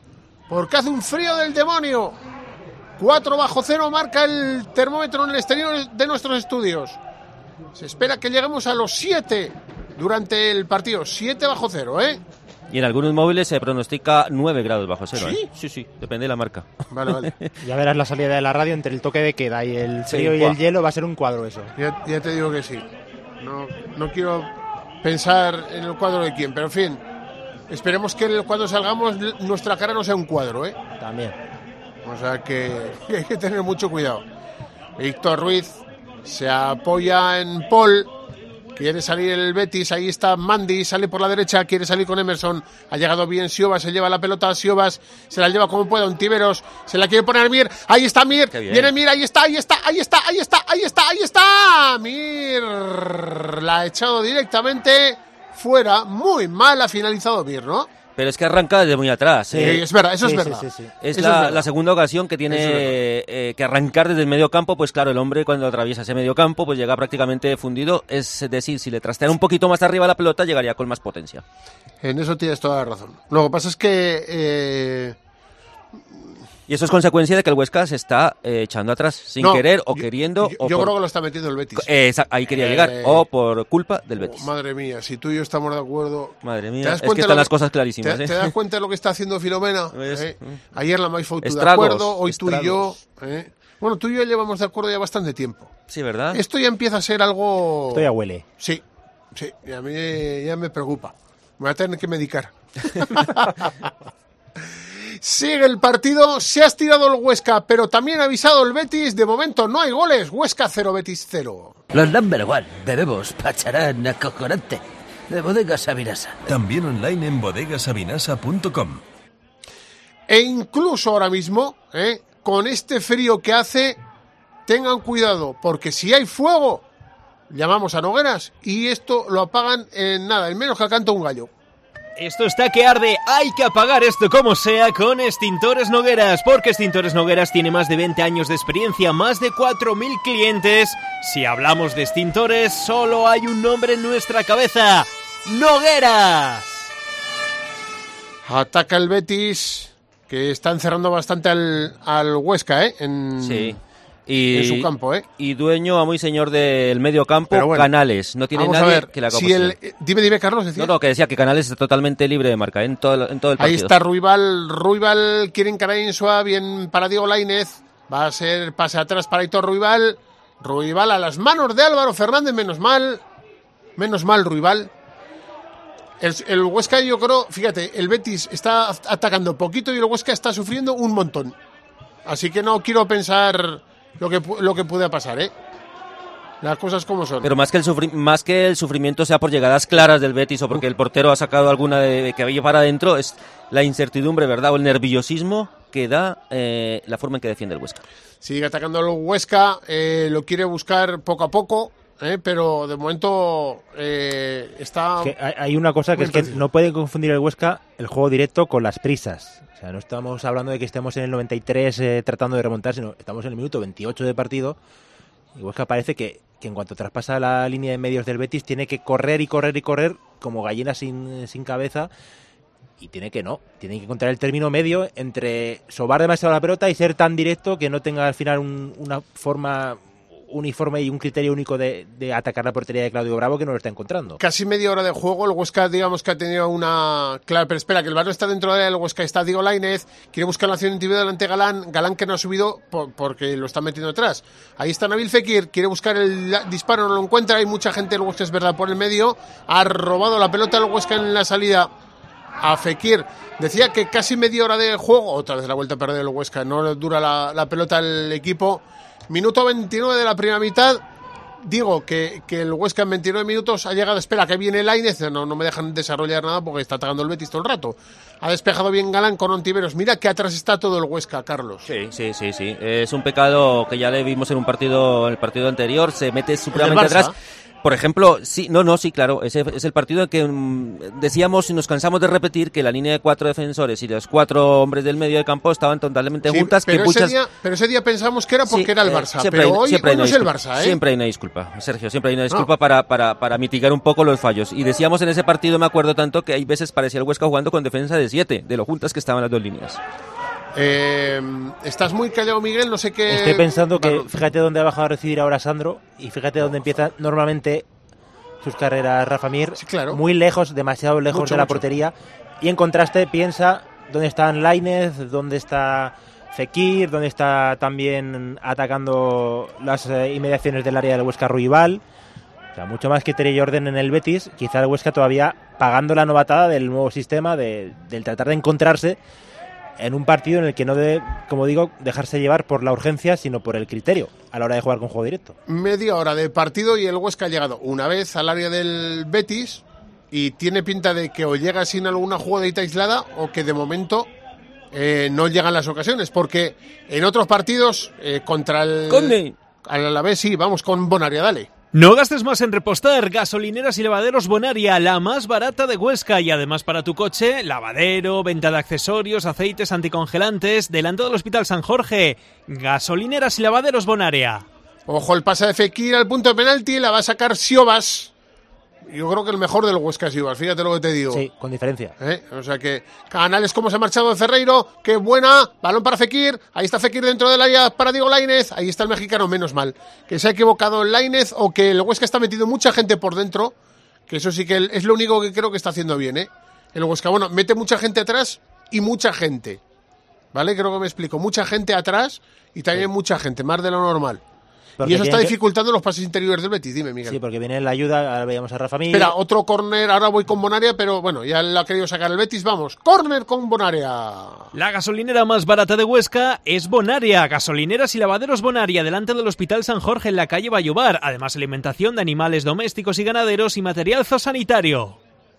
porque hace un frío del demonio. cuatro bajo cero marca el termómetro en el exterior de nuestros estudios. Se espera que lleguemos a los siete durante el partido. siete bajo cero, ¿eh? Y en algunos móviles se pronostica nueve grados bajo cero. ¿Sí? ¿eh? Sí, sí, depende de la marca. Vale, vale. Ya verás la salida de la radio entre el toque de queda y el frío Sí, y buah. el hielo, va a ser un cuadro eso. Ya, ya te digo que sí. No, no quiero pensar en el cuadro de quién, pero en fin. Esperemos que cuando salgamos nuestra cara no sea un cuadro, ¿eh? También. O sea que hay que tener mucho cuidado. Víctor Ruiz se apoya en Paul. Quiere salir el Betis, ahí está Mandy, sale por la derecha, quiere salir con Emerson. Ha llegado bien Siobas, se lleva la pelota a Siobas, se la lleva como pueda, Ontiveros, se la quiere poner Mir, ahí está Mir, viene Mir, ahí está, ahí está, ahí está, ahí está, ahí está, ahí está. Mir la ha echado directamente fuera, muy mal ha finalizado Mir, ¿no? Pero es que arranca desde muy atrás. Sí, ¿eh? es verdad, eso Sí, es sí, verdad. sí, sí. Es, Eso la, es verdad. la segunda ocasión que tiene Eso es eh, que arrancar desde el medio campo, pues claro, el hombre cuando atraviesa ese medio campo pues llega prácticamente fundido, es decir, si le trasteara un poquito más arriba la pelota llegaría con más potencia. En eso tienes toda la razón. Lo que pasa es que... Eh... Y eso es consecuencia de que el Huesca se está eh, echando atrás, sin No, querer o yo- queriendo. Yo, o yo por... creo que lo está metiendo el Betis. Eh, esa- ahí quería Eh, llegar, o por culpa del Betis. Oh, madre mía, si tú y yo estamos de acuerdo... Madre ¿Te mía, das es que cuenta están lo las cosas clarísimas. ¿Te, ¿eh? te das cuenta de lo que está haciendo Filomena? ¿Ves? ¿Eh? Ayer la Maifo tú de Estragos, acuerdo, hoy tú y yo... estragos. ¿eh? Bueno, tú y yo llevamos de acuerdo ya bastante tiempo. Sí, ¿verdad? Esto ya empieza a ser algo... Esto ya huele. Sí, sí, y a mí ya me preocupa. Me voy a tener que medicar. Sigue el partido, se ha estirado el Huesca, pero también ha avisado el Betis. De momento no hay goles, Huesca cero, Betis cero. Los number one, bebemos pacharán acojonante. De Bodegas Sabinasa. También online en bodegasabinasa punto com. E incluso ahora mismo, ¿eh? con este frío que hace, tengan cuidado, porque si hay fuego, llamamos a Nogueras y esto lo apagan en nada, en menos que canta un gallo. Esto está que arde, hay que apagar esto como sea con Extintores Nogueras, porque Extintores Nogueras tiene más de veinte años de experiencia, más de cuatro mil clientes. Si hablamos de extintores, solo hay un nombre en nuestra cabeza: Nogueras. Ataca el Betis, que está encerrando bastante al, al Huesca, ¿eh? En, Sí. Y, en su campo, ¿eh? Y dueño, a muy señor del medio campo, Pero bueno, Canales. No tiene Vamos nadie a ver, que le haga si oposición. el, dime, dime, Carlos, decía. No, no, que decía que Canales está totalmente libre de marca, ¿eh? en, todo, el- en todo el Ahí partido. está Ruibal, Ruibal quiere encarar en Insua, bien para Diego Lainez, va a ser pase atrás para Aitor Ruibal, Ruibal a las manos de Álvaro Fernández, menos mal, menos mal Ruibal. El, el Huesca, yo creo, fíjate, el Betis está atacando poquito y el Huesca está sufriendo un montón. Así que no quiero pensar lo que, pu- lo que pueda pasar, ¿eh? Las cosas como son. Pero más que, el sufri- más que el sufrimiento sea por llegadas claras del Betis o porque el portero ha sacado alguna de, que había para adentro, es la incertidumbre, ¿verdad? O el nerviosismo que da eh, la forma en que defiende el Huesca. Sigue atacando al Huesca, eh, lo quiere buscar poco a poco, eh, pero de momento eh, está... Que hay, hay una cosa que muy es que impreciso. no puede confundir el Huesca el juego directo con las prisas. O sea, no estamos hablando de que estemos en el noventa y tres eh, tratando de remontar, sino estamos en el minuto veintiocho de partido. Y Huesca parece que, que en cuanto traspasa la línea de medios del Betis tiene que correr y correr y correr como gallina sin, sin cabeza. Y tiene que no, tiene que encontrar el término medio entre sobar demasiado la pelota y ser tan directo que no tenga al final un- una forma uniforme y un criterio único de, de atacar la portería de Claudio Bravo, que no lo está encontrando. Casi media hora de juego, el Huesca digamos que ha tenido una... Claro, pero espera, que el balón está dentro de él, el Huesca está Diego Lainez, quiere buscar la acción individual ante Galán, Galán que no ha subido por- porque lo está metiendo atrás. Ahí está Nabil Fekir, quiere buscar el la- disparo, no lo encuentra, hay mucha gente del Huesca, es verdad, por el medio, ha robado la pelota el Huesca en la salida a Fekir. Decía que casi media hora de juego, otra vez la vuelta a perder el Huesca, no dura la, la pelota al equipo. Minuto veintinueve de la primera mitad. Digo que, que el Huesca en veintinueve minutos ha llegado, espera que viene Lainez, no, no me dejan desarrollar nada porque está atacando el Betis todo el rato. Ha despejado bien Galán con Ontiveros. Mira que atrás está todo el Huesca, Carlos. Sí, sí, sí, sí. Es un pecado que ya le vimos en un partido, en el partido anterior, se mete supremamente Barça? atrás. Por ejemplo, sí, no, no, sí, claro, ese es el partido en que mm, decíamos y nos cansamos de repetir que la línea de cuatro defensores y los cuatro hombres del medio de campo estaban totalmente Sí, juntas. pero, que ese muchas... día, pero ese día pensamos que era porque Sí, era el eh, Barça, siempre pero hay- hoy, siempre hoy hay no una es el disculpa. Barça, ¿eh? Siempre hay una disculpa, Sergio, siempre hay una disculpa No. para, para, para mitigar un poco los fallos. Y decíamos en ese partido, me acuerdo tanto, que hay veces parecía el Huesca jugando con defensa de siete, de lo juntas que estaban las dos líneas. Eh, estás muy callado, Miguel, no sé qué... Estoy pensando que fíjate dónde ha bajado a recibir ahora Sandro y fíjate dónde empieza normalmente sus carreras Rafa Mir, sí, claro. Muy lejos, demasiado lejos mucho, de la mucho. portería, y en contraste piensa dónde están Lainez, dónde está Fekir, dónde está también atacando las eh, inmediaciones del área del Huesca rival. O sea, mucho más que Terry Jordan en el Betis, quizá el Huesca todavía pagando la novatada del nuevo sistema, de, del tratar de encontrarse en un partido en el que no debe, como digo, dejarse llevar por la urgencia, sino por el criterio a la hora de jugar con juego directo. Media hora de partido y el Huesca ha llegado una vez al área del Betis y tiene pinta de que o llega sin alguna jugadita aislada o que de momento eh, no llegan las ocasiones, porque en otros partidos eh, contra el... Conde. A la vez sí, vamos con Bonaria, dale. No gastes más en repostar. Gasolineras y lavaderos Bonaria, la más barata de Huesca. Y además para tu coche, lavadero, venta de accesorios, aceites anticongelantes, delante del Hospital San Jorge. Gasolineras y lavaderos Bonaria. Ojo el pase de Fekir al punto de penalti, la va a sacar Siobas. Yo creo que el mejor del Huesca es Siobas, fíjate lo que te digo. Sí, con diferencia. ¿Eh? O sea que Canales como se ha marchado de Ferreiro, qué buena, balón para Fekir, ahí está Fekir dentro del área para Diego Lainez, ahí está el mexicano, menos mal, que se ha equivocado en Lainez o que el Huesca está metido mucha gente por dentro, que eso sí que es lo único que creo que está haciendo bien, ¿eh? El Huesca, bueno, mete mucha gente atrás y mucha gente, ¿vale? Creo que me explico, mucha gente atrás y también sí. mucha gente, más de lo normal. Porque y eso está dificultando que... los pases interiores del Betis, dime, Miguel. Sí, porque viene la ayuda, ahora veíamos a Rafa Mir. Espera, otro córner, ahora voy con Bonaria, pero bueno, ya lo ha querido sacar el Betis, vamos. Córner con Bonaria. La gasolinera más barata de Huesca es Bonaria. Gasolineras y lavaderos Bonaria, delante del Hospital San Jorge en la calle Vallobar. Además, alimentación de animales domésticos y ganaderos y material zoosanitario.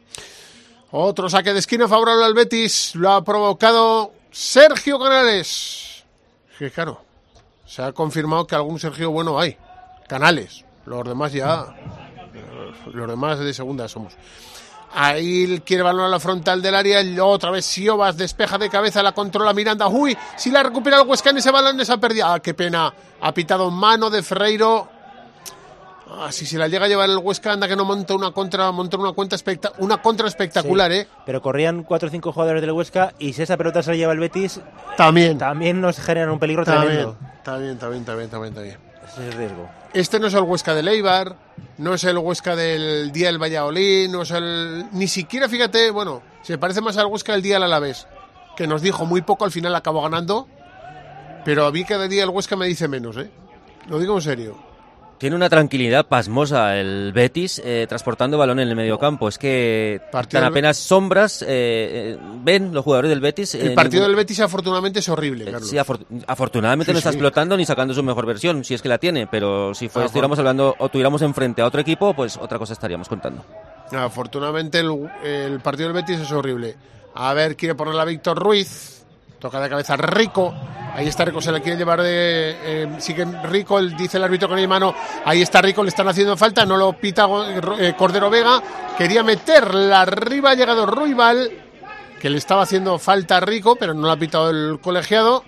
Otro saque de esquina favorable al Betis, lo ha provocado Sergio Canales. Que claro. Se ha confirmado que algún Sergio bueno hay. Canales. Los demás ya... Los demás de segunda somos. Ahí quiere balón a la frontal del área. Otra vez Siobas despeja de cabeza, la controla Miranda. Uy, si la recupera el Huesca en ese balón, esa pérdida. Ah, qué pena. Ha pitado mano de Ferreiro. Ah, si se la llega a llevar el Huesca, anda que no monta una contra, monta una cuenta especta- una contra espectacular, sí, ¿eh? Pero corrían cuatro o cinco jugadores del Huesca y si esa pelota se la lleva el Betis, también, también nos generan un peligro también, tremendo. También, también, también, también, también. Ese es el riesgo. Este no es el Huesca del Eibar, no es el Huesca del día del Valladolid, no es el... Ni siquiera, fíjate, bueno, se parece más al Huesca del día del Alavés, que nos dijo muy poco, al final acabó ganando, pero a mí cada día el Huesca me dice menos, ¿eh? Lo digo en serio. Tiene una tranquilidad pasmosa el Betis eh, transportando balón en el mediocampo. Es que partido tan apenas sombras eh, eh, ven los jugadores del Betis. El eh, partido ningún... del Betis afortunadamente es horrible, Carlos. Sí, afor- afortunadamente sí, no está sí. explotando ni sacando su mejor versión, si es que la tiene. Pero si fuera, estuviéramos hablando o tuviéramos enfrente a otro equipo, pues otra cosa estaríamos contando. Afortunadamente el, el partido del Betis es horrible. A ver, quiere ponerla a Víctor Ruiz. Toca de cabeza Rico. Ahí está Rico, se la quiere llevar de... Eh, sigue Rico, el, dice el árbitro con el mano. Ahí está Rico, le están haciendo falta. No lo pita eh, Cordero Vega. Quería meterla arriba. Ha llegado Ruibal, que le estaba haciendo falta a Rico, pero no lo ha pitado el colegiado.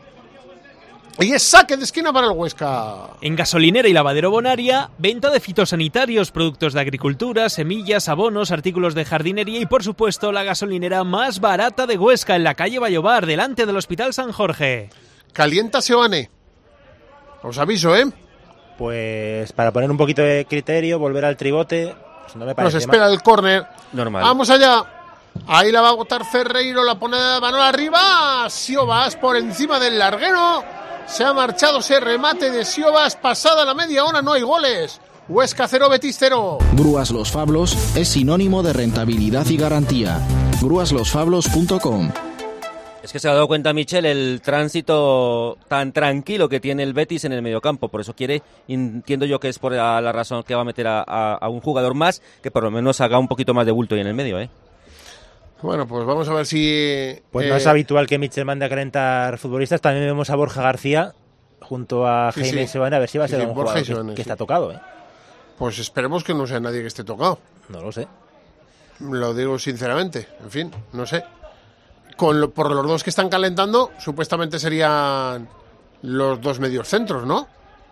Y es saque de esquina para el Huesca. En gasolinera y lavadero Bonaria, venta de fitosanitarios, productos de agricultura, semillas, abonos, artículos de jardinería y, por supuesto, la gasolinera más barata de Huesca en la calle Vallobar, delante del Hospital San Jorge. Calienta Seoane. Os aviso, ¿eh? Pues para poner un poquito de criterio, volver al tribote. Pues no me parece Nos espera mal. el córner. Normal. Vamos allá. Ahí la va a botar Ferreiro, la pone de mano arriba. Siobas por encima del larguero. Se ha marchado ese remate de Siobas. Pasada la media hora, no hay goles. Huesca cero, Betis cero. Grúas Los Fablos es sinónimo de rentabilidad y garantía. grúas los fablos punto com. Es que se ha dado cuenta Michel el tránsito tan tranquilo que tiene el Betis en el mediocampo, por eso quiere, entiendo yo que es por la, la razón que va a meter a, a, a un jugador más que por lo menos haga un poquito más de bulto ahí en el medio, ¿eh? Bueno, pues vamos a ver si... Pues eh... no es habitual que Michel mande a calentar futbolistas, también vemos a Borja García junto a sí, Jaime sí. Seoane, a ver si va a ser sí, sí, un Borja jugador Seoane, que, que sí. está tocado, ¿eh? Pues esperemos que no sea nadie que esté tocado. No lo sé. Lo digo sinceramente, en fin, no sé. Con lo, por los dos que están calentando, supuestamente serían los dos medios centros, ¿no?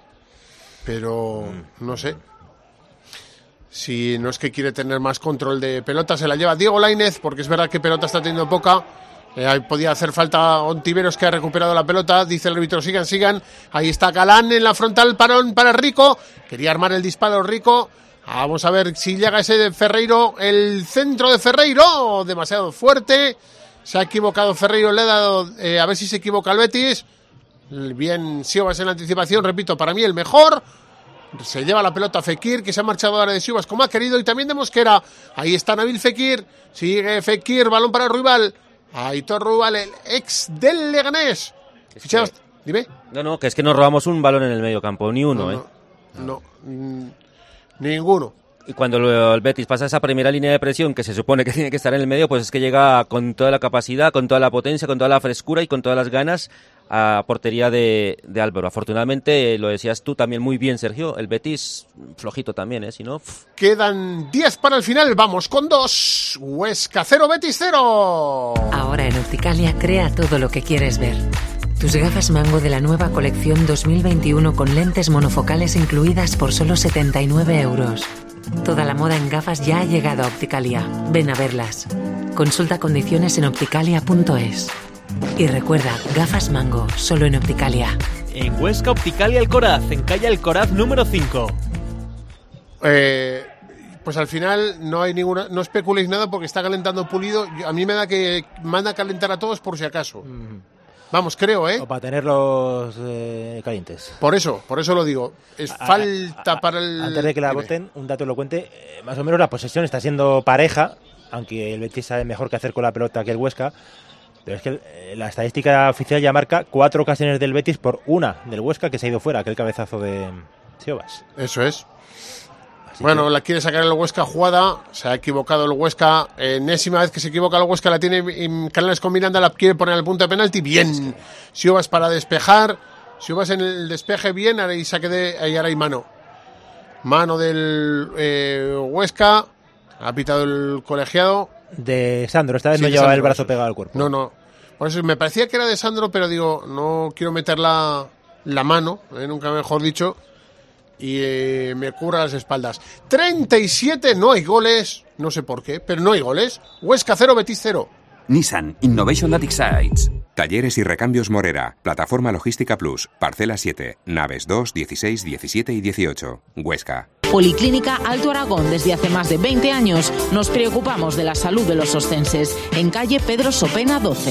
Pero no sé. Si no es que quiere tener más control de pelota, se la lleva Diego Lainez, porque es verdad que pelota está teniendo poca. Eh, ahí podía hacer falta Ontiveros, que ha recuperado la pelota. Dice el árbitro, sigan, sigan. Ahí está Galán en la frontal, parón para Rico. Quería armar el disparo Rico. Vamos a ver si llega ese de Ferreiro. El centro de Ferreiro, demasiado fuerte. Se ha equivocado Ferreiro, le ha dado, eh, a ver si se equivoca el Betis. Bien, Siobas en la anticipación, repito, para mí el mejor. Se lleva la pelota Fekir, que se ha marchado ahora de Siobas como ha querido, y también de Mosquera. Ahí está Nabil Fekir, sigue Fekir, balón para Ruibal. Aitor Ruibal, el ex del Leganés. Es que... Dime. No, no, que es que nos robamos un balón en el medio campo, ni uno, no, ¿eh? No, no, no, ninguno. Y cuando el Betis pasa esa primera línea de presión, que se supone que tiene que estar en el medio, pues es que llega con toda la capacidad, con toda la potencia, con toda la frescura y con todas las ganas a portería de, de Álvaro. Afortunadamente, lo decías tú también muy bien, Sergio, el Betis flojito también, ¿eh? Si no... Pff. Quedan diez para el final, vamos con dos. Huesca cero, Betis cero. Ahora en Opticalia crea todo lo que quieres ver. Tus gafas Mango de la nueva colección dos mil veintiuno con lentes monofocales incluidas por solo setenta y nueve euros. Toda la moda en gafas ya ha llegado a Opticalia. Ven a verlas. Consulta condiciones en opticalia punto es. Y recuerda, gafas Mango, solo en Opticalia. En Huesca, Opticalia Alcoraz, en calle Alcoraz número cinco. Eh, pues al final no hay ninguna, no especuléis nada porque está calentando Pulido. A mí me da que manda a calentar a todos por si acaso. Mm. Vamos, creo, ¿eh? O para tenerlos eh, calientes. Por eso, por eso lo digo. Es a, falta a, a, para el... Antes de que la voten, un dato elocuente. Eh, más o menos la posesión está siendo pareja, aunque el Betis sabe mejor qué hacer con la pelota que el Huesca. Pero es que eh, la estadística oficial ya marca cuatro ocasiones del Betis por una del Huesca, que se ha ido fuera, aquel cabezazo de Siobas. Eso es. Así bueno, que... la quiere sacar el Huesca jugada, se ha equivocado el Huesca, enésima vez que se equivoca el Huesca, la tiene en Canales con Miranda, la quiere poner al punto de penalti, bien, Siobas para despejar, Siobas en el despeje bien, ahora hay saque de, ahí ahora hay mano, mano del eh, Huesca, ha pitado el colegiado. De Sandro, esta vez sí, no llevaba Sandro, el brazo pegado al cuerpo. No, no, por eso me parecía que era de Sandro, pero digo, no quiero meter la, la mano, eh, nunca mejor dicho, y eh, me cubra las espaldas. treinta y siete, no hay goles, no sé por qué, pero no hay goles. Huesca cero, Betis cero. Nissan Innovation that excites. Talleres y recambios Morera. Plataforma Logística Plus. Parcela siete. Naves dos, dieciséis, diecisiete y dieciocho. Huesca. Policlínica Alto Aragón. Desde hace más de veinte años nos preocupamos de la salud de los oscenses. En calle Pedro Sopena doce.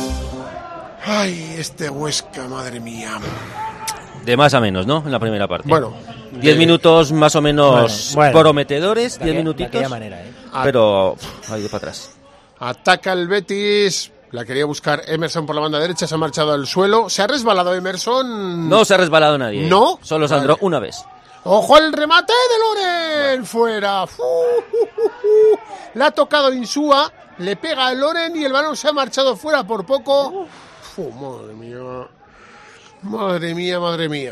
Ay, este Huesca, madre mía. De más a menos, ¿no? En la primera parte. Bueno. Diez de... minutos más o menos bueno, bueno, prometedores, diez minutitos. De manera, ¿eh? Pero pff, ahí de para atrás. Ataca el Betis. La quería buscar Emerson por la banda derecha, se ha marchado al suelo. ¿Se ha resbalado Emerson? No se ha resbalado nadie. ¿No? Solo Sandro vale. Una vez. ¡Ojo al remate de Loren! Vale. Fuera. Uh, uh, uh, uh. Le ha tocado Insúa, le pega a Loren y el balón se ha marchado fuera por poco. Uh, madre mía. Madre mía, madre mía.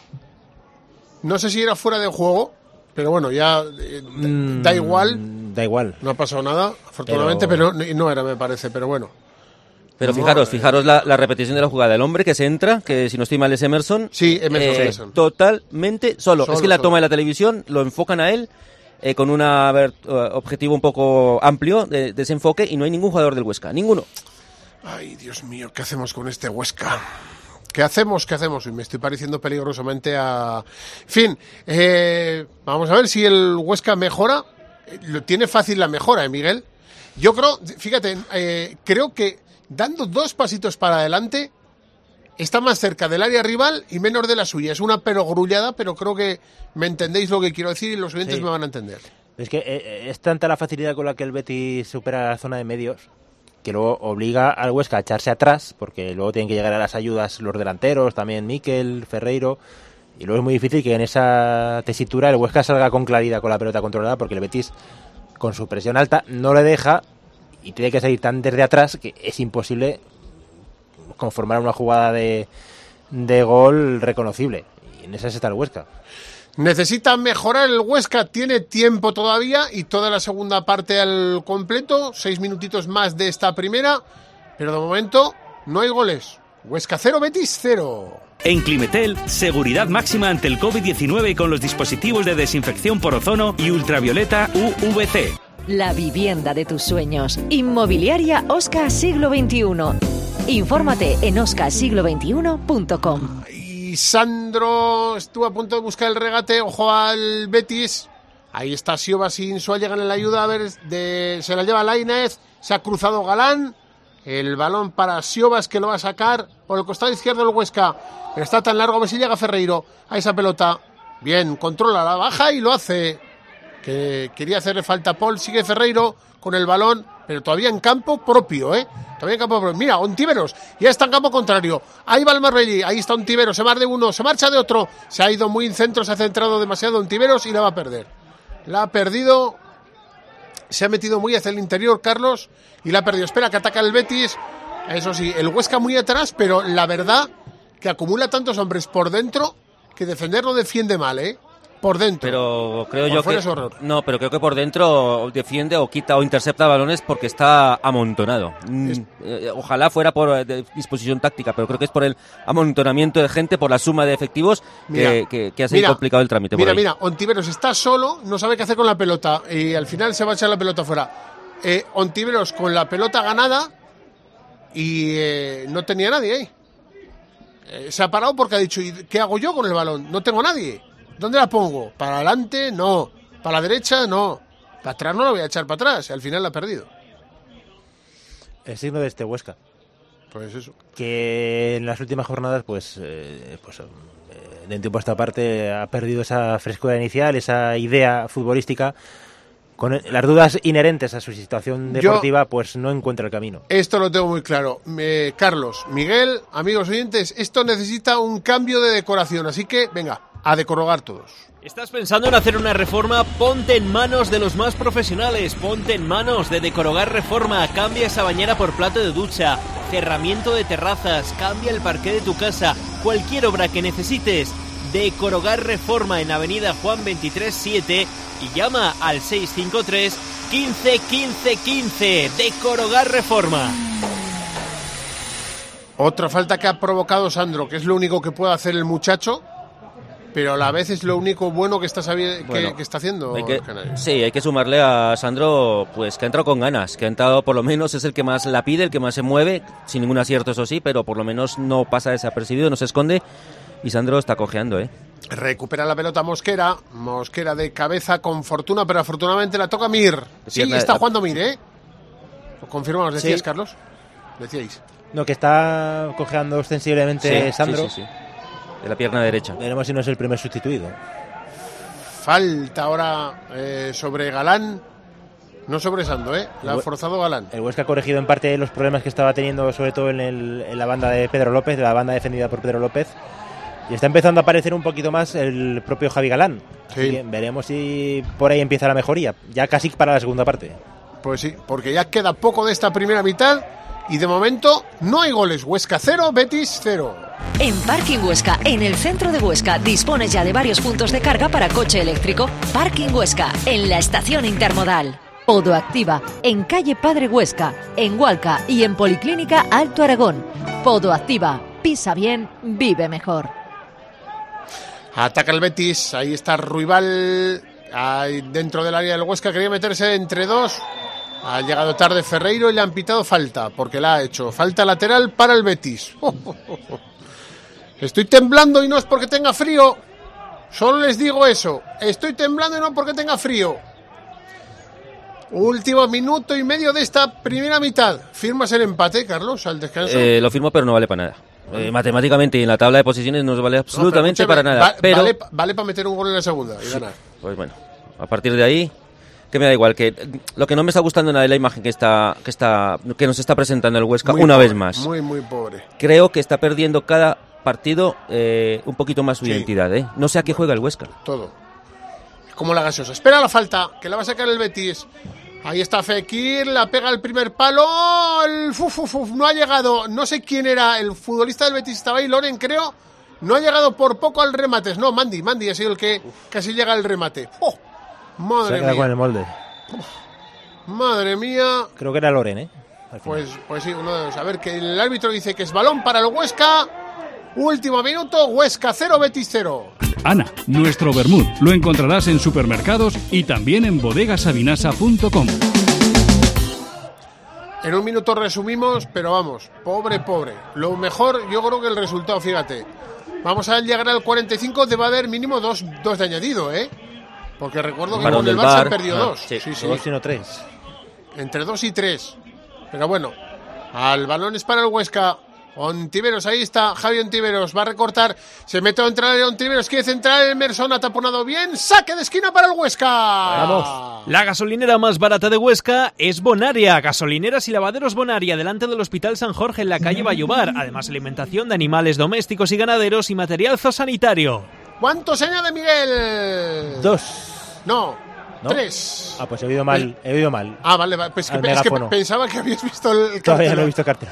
No sé si era fuera de juego, pero bueno, ya eh, mm, da igual. Da igual. No ha pasado nada, afortunadamente, pero, pero no, no era, me parece, pero bueno. Pero fijaros, fijaros la, la repetición de la jugada. El hombre que se entra, que si no estoy mal es Emerson. Sí, Emerson. Eh, Emerson. Totalmente solo. solo. Es que la solo. toma de la televisión, lo enfocan a él eh, con un objetivo un poco amplio de, de ese enfoque y no hay ningún jugador del Huesca, ninguno. Ay, Dios mío, ¿qué hacemos con este Huesca? ¿Qué hacemos? ¿Qué hacemos? Me estoy pareciendo peligrosamente a... En fin, eh, vamos a ver si el Huesca mejora. Lo tiene fácil la mejora, ¿eh, Miguel? Yo creo, fíjate, eh, creo que dando dos pasitos para adelante está más cerca del área rival y menos de la suya. Es una perogrullada, pero creo que me entendéis lo que quiero decir y los oyentes sí. me van a entender. Es que eh, es tanta la facilidad con la que el Betis supera la zona de medios que luego obliga al Huesca a echarse atrás, porque luego tienen que llegar a las ayudas los delanteros, también Mikel, Ferreiro, y luego es muy difícil que en esa tesitura el Huesca salga con claridad con la pelota controlada, porque el Betis, con su presión alta, no le deja y tiene que salir tan desde atrás que es imposible conformar una jugada de, de gol reconocible, y en esa está el Huesca. Necesita mejorar el Huesca, tiene tiempo todavía y toda la segunda parte al completo, seis minutitos más de esta primera, pero de momento no hay goles. Huesca cero, Betis cero. En Climetel, seguridad máxima ante el covid diecinueve con los dispositivos de desinfección por ozono y ultravioleta U V C. la vivienda de tus sueños. Inmobiliaria Oscar Siglo veintiuno. Infórmate en oscar siglo veintiuno punto com. Y Sandro estuvo a punto de buscar el regate, ojo al Betis. Ahí está Siobas y Insua, llegan en la ayuda, a ver, de, se la lleva Lainez, se ha cruzado Galán, el balón para Siobas que lo va a sacar por el costado izquierdo del Huesca, pero está tan largo, a ver si llega Ferreiro a esa pelota. Bien, controla la baja y lo hace, que quería hacerle falta a Paul, sigue Ferreiro con el balón, pero todavía en campo propio, ¿eh? Todavía en campo propio. Mira, Ontiveros, ya está en campo contrario, ahí va el Marbellí, ahí está Ontiveros, se marcha de uno, se marcha de otro, se ha ido muy en centro, se ha centrado demasiado Ontiveros y la va a perder. La ha perdido, se ha metido muy hacia el interior Carlos y la ha perdido. Espera que ataca el Betis, eso sí, el Huesca muy atrás, pero la verdad que acumula tantos hombres por dentro que defender no defiende mal, ¿eh? Por dentro. Pero creo por yo fuera que es horror. No, pero creo que por dentro defiende o quita o intercepta balones porque está amontonado. Es... Eh, ojalá fuera por eh, disposición táctica, pero creo que es por el amontonamiento de gente, por la suma de efectivos mira, que, que, que ha sido complicado el trámite. Mira, por ahí. mira, Ontiveros está solo, no sabe qué hacer con la pelota y al final se va a echar la pelota fuera. Eh, Ontiveros con la pelota ganada y eh, no tenía nadie ahí. Eh, se ha parado porque ha dicho, ¿qué hago yo con el balón? No tengo nadie. ¿Dónde la pongo? ¿Para adelante? No. ¿Para la derecha? No. Para atrás no la voy a echar para atrás. Al final la ha perdido. El signo de este Huesca. Pues eso. Que en las últimas jornadas, pues, eh, pues eh, de un tiempo a esta parte ha perdido esa frescura inicial, esa idea futbolística. Con las dudas inherentes a su situación deportiva, Yo, pues no encuentra el camino. Esto lo tengo muy claro. Eh, Carlos, Miguel, amigos oyentes, esto necesita un cambio de decoración. Así que, venga, a decorogar todos. ¿Estás pensando en hacer una reforma? Ponte en manos de los más profesionales. Ponte en manos de Decorogar Reforma. Cambia esa bañera por plato de ducha, cerramiento de terrazas, cambia el parqué de tu casa. Cualquier obra que necesites, Decorogar Reforma en Avenida Juan veintitrés siete y llama al seis cinco tres, quince, quince, quince. Decorogar Reforma. Otra falta que ha provocado Sandro, que es lo único que puede hacer el muchacho, pero a la vez es lo único bueno que está, sabi- bueno, que, que está haciendo. Hay que, sí, hay que sumarle a Sandro, pues que ha entrado con ganas, que ha entrado, por lo menos es el que más la pide, el que más se mueve, sin ningún acierto, eso sí, pero por lo menos no pasa desapercibido, no se esconde, y Sandro está cojeando, ¿eh? Recupera la pelota Mosquera, Mosquera de cabeza con fortuna, pero afortunadamente la toca Mir. Sí, Pierna, está jugando Mir, ¿eh? Lo confirmamos, decías, sí. Carlos. Decíais. No, que está cojeando ostensiblemente sí, Sandro. Sí, sí, sí. De la pierna derecha. Veremos si no es el primer sustituido. Falta ahora eh, sobre Galán. No sobre Sandro, ¿eh? La ha forzado Galán. El Huesca ha corregido en parte los problemas que estaba teniendo, sobre todo en, el, en la banda de Pedro López, de la banda defendida por Pedro López. Y está empezando a aparecer un poquito más el propio Javi Galán. Sí. Así que veremos si por ahí empieza la mejoría. Ya casi para la segunda parte. Pues sí, porque ya queda poco de esta primera mitad. Y de momento no hay goles. Huesca cero, Betis cero. En Parking Huesca, en el centro de Huesca, dispones ya de varios puntos de carga para coche eléctrico. Parking Huesca, en la estación intermodal. Podoactiva, en calle Padre Huesca, en Hualca y en Policlínica Alto Aragón. Podoactiva, pisa bien, vive mejor. Ataca el Betis, ahí está Ruibal, ahí dentro del área del Huesca, quería meterse entre dos. Ha llegado tarde Ferreiro y le han pitado falta, porque la ha hecho. Falta lateral para el Betis. Oh, oh, oh. Estoy temblando y no es porque tenga frío. Solo les digo eso. Estoy temblando y no porque tenga frío. Último minuto y medio de esta primera mitad. ¿Firmas el empate, Carlos, al descanso? Eh, lo firmo, pero no vale para nada. Eh, matemáticamente y en la tabla de posiciones no vale absolutamente no, para nada. Va, pero vale, vale para meter un gol en la segunda y ganar. Pues bueno, a partir de ahí, que me da igual. Que lo que no me está gustando nada es la imagen que está que está que nos está presentando el Huesca muy una pobre, vez más. Muy, muy pobre. Creo que está perdiendo cada partido eh, un poquito más su sí. identidad. ¿eh? No sé a qué juega el Huesca. Todo. Como la gaseosa. Espera la falta, que la va a sacar el Betis. Ahí está Fekir, la pega el primer palo, el uf, uf, uf, no ha llegado, no sé quién era, el futbolista del Betis estaba ahí, Loren creo, no ha llegado por poco al remate, no, Mandy, Mandy ha sido el que uf. casi llega al remate. ¡Oh! Madre mía. Con el molde. Uf. Madre mía. Creo que era Loren, ¿eh? Pues, pues sí, uno de los, a ver, que el árbitro dice que es balón para el Huesca, último minuto, Huesca cero, Betis cero. Ana, nuestro vermut. Lo encontrarás en supermercados y también en bodegas avinasa punto com. En un minuto resumimos, pero vamos, pobre, pobre. Lo mejor, yo creo que el resultado, fíjate. Vamos a llegar al cuarenta y cinco, debe haber mínimo dos, dos de añadido, ¿eh? Porque recuerdo que Parón con el del Barça Bar. han perdido Ah, dos. sí. Sí, sí. Dos sino tres. Entre dos y tres. Pero bueno, al balón es para el Huesca. Ontiveros, ahí está Javi Ontiveros, va a recortar, se mete a entrar Ontiveros, quiere centrar, Emerson ha taponado bien, saque de esquina para el Huesca. Vamos. La gasolinera más barata de Huesca es Bonaria, gasolineras y lavaderos Bonaria, delante del Hospital San Jorge en la calle Vallobar, además alimentación de animales domésticos y ganaderos y material zoosanitario. ¿Cuánto se añade, Miguel? Dos. No, ¿No? tres. Ah, pues he oído mal, he oído mal. Ah, vale, vale. Pues que, Al es que megáfono. pensaba que habías visto el, el Todavía cartel. no he visto el cartel.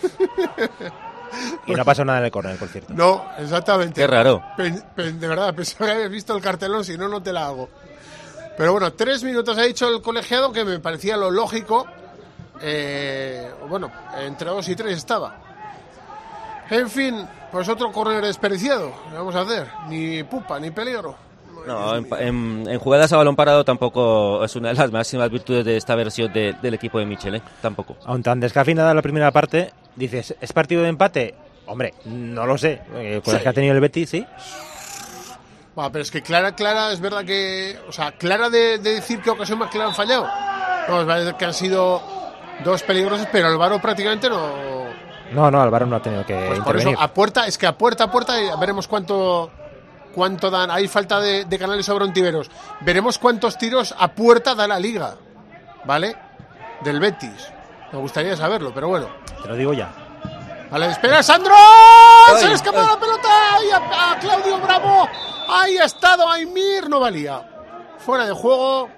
Y no ha pasado nada en el córner, por cierto. No, exactamente. Qué raro. Pen- pen- de verdad, pensaba que habías visto el cartelón, si no, no te la hago. Pero bueno, tres minutos ha dicho el colegiado, que me parecía lo lógico. Eh, bueno, entre dos y tres estaba. En fin, pues otro córner desperdiciado. ¿Qué vamos a hacer? Ni pupa, ni peligro. No, en, en- en jugadas a balón parado tampoco es una de las máximas virtudes de esta versión de- del equipo de Michel, ¿eh? Tampoco. Aun tan descafeinada la primera parte, dices, ¿es partido de empate? Hombre, no lo sé. Eh, con Sí. el que ha tenido el Betis, sí. Bueno, pero es que Clara, Clara, es verdad que... O sea, Clara de, de decir qué ocasión más clara han fallado. No, es verdad que han sido dos peligrosos, pero Álvaro prácticamente no... No, no, Álvaro no ha tenido que Pues por intervenir. eso, a puerta, es que a puerta a puerta eh, veremos cuánto cuánto dan. Hay falta de, de canales sobre Ontiveros. Veremos cuántos tiros a puerta da la Liga, ¿vale? Del Betis. Me gustaría saberlo, pero bueno. Te lo digo ya. Vale, espera, Sandro. Se le escapó la pelota. Ahí a, a Claudio Bravo. Ahí ha estado Aymir. No valía. Fuera de juego.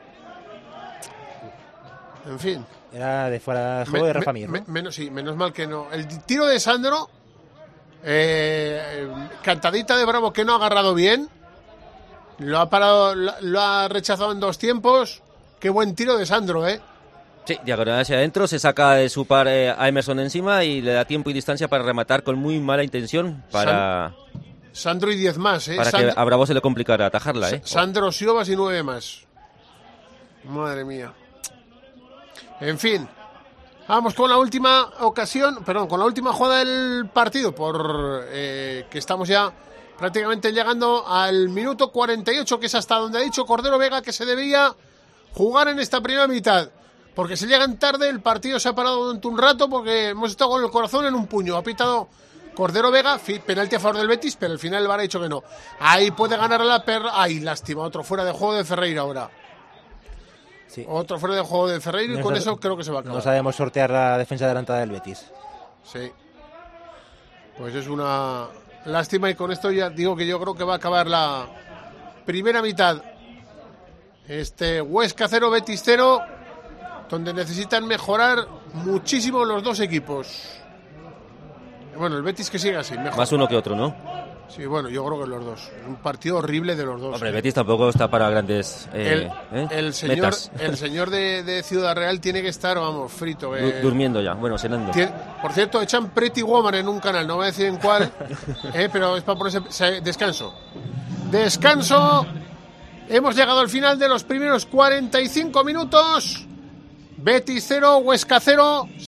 En fin. Era de fuera de juego Me- de Rafa me- Mir, ¿no? me- menos, sí, menos mal que no. El tiro de Sandro, eh, cantadita de Bravo que no ha agarrado bien. Lo ha parado, lo, lo ha rechazado en dos tiempos. Qué buen tiro de Sandro, ¿eh? Sí, diagonal hacia adentro, se saca de su par eh, a Emerson encima y le da tiempo y distancia para rematar con muy mala intención para, Sandro y diez más, ¿eh? para que Sandro, a Bravo se le complicara atajarla, ¿eh? Sandro Siobas y nueve más. Madre mía. En fin. Vamos con la última ocasión, perdón, con la última jugada del partido, por eh, que estamos ya prácticamente llegando al minuto cuarenta y ocho, que es hasta donde ha dicho Cordero Vega que se debía jugar en esta primera mitad. Porque se llegan tarde, el partido se ha parado durante un rato porque hemos estado con el corazón en un puño. Ha pitado Cordero Vega, fi- penalti a favor del Betis, pero al final el V A R ha dicho que no. Ahí puede ganar la perra. Ay, lástima, otro fuera de juego de Ferreira ahora. Sí. Otro fuera de juego de Ferreira y No con sa- eso creo que se va a acabar. No sabemos sortear la defensa adelantada del Betis. Sí. Pues es una lástima y con esto ya digo que yo creo que va a acabar la primera mitad. Este Huesca cero, Betis cero, donde necesitan mejorar muchísimo los dos equipos. Bueno, el Betis que siga así, mejor. Más uno que otro, ¿no? Sí, bueno, yo creo que los dos. Un partido horrible de los dos. Hombre, el Betis tampoco está para grandes eh, el, ¿eh? el señor, metas. el señor de, de Ciudad Real tiene que estar, vamos, frito. Du- eh. Durmiendo ya, bueno, cenando. Tien- Por cierto, echan Pretty Woman en un canal, no voy a decir en cuál, eh, pero es para ponerse... se- Descanso. Descanso. Hemos llegado al final de los primeros cuarenta y cinco minutos. Betis cero, Huesca cero.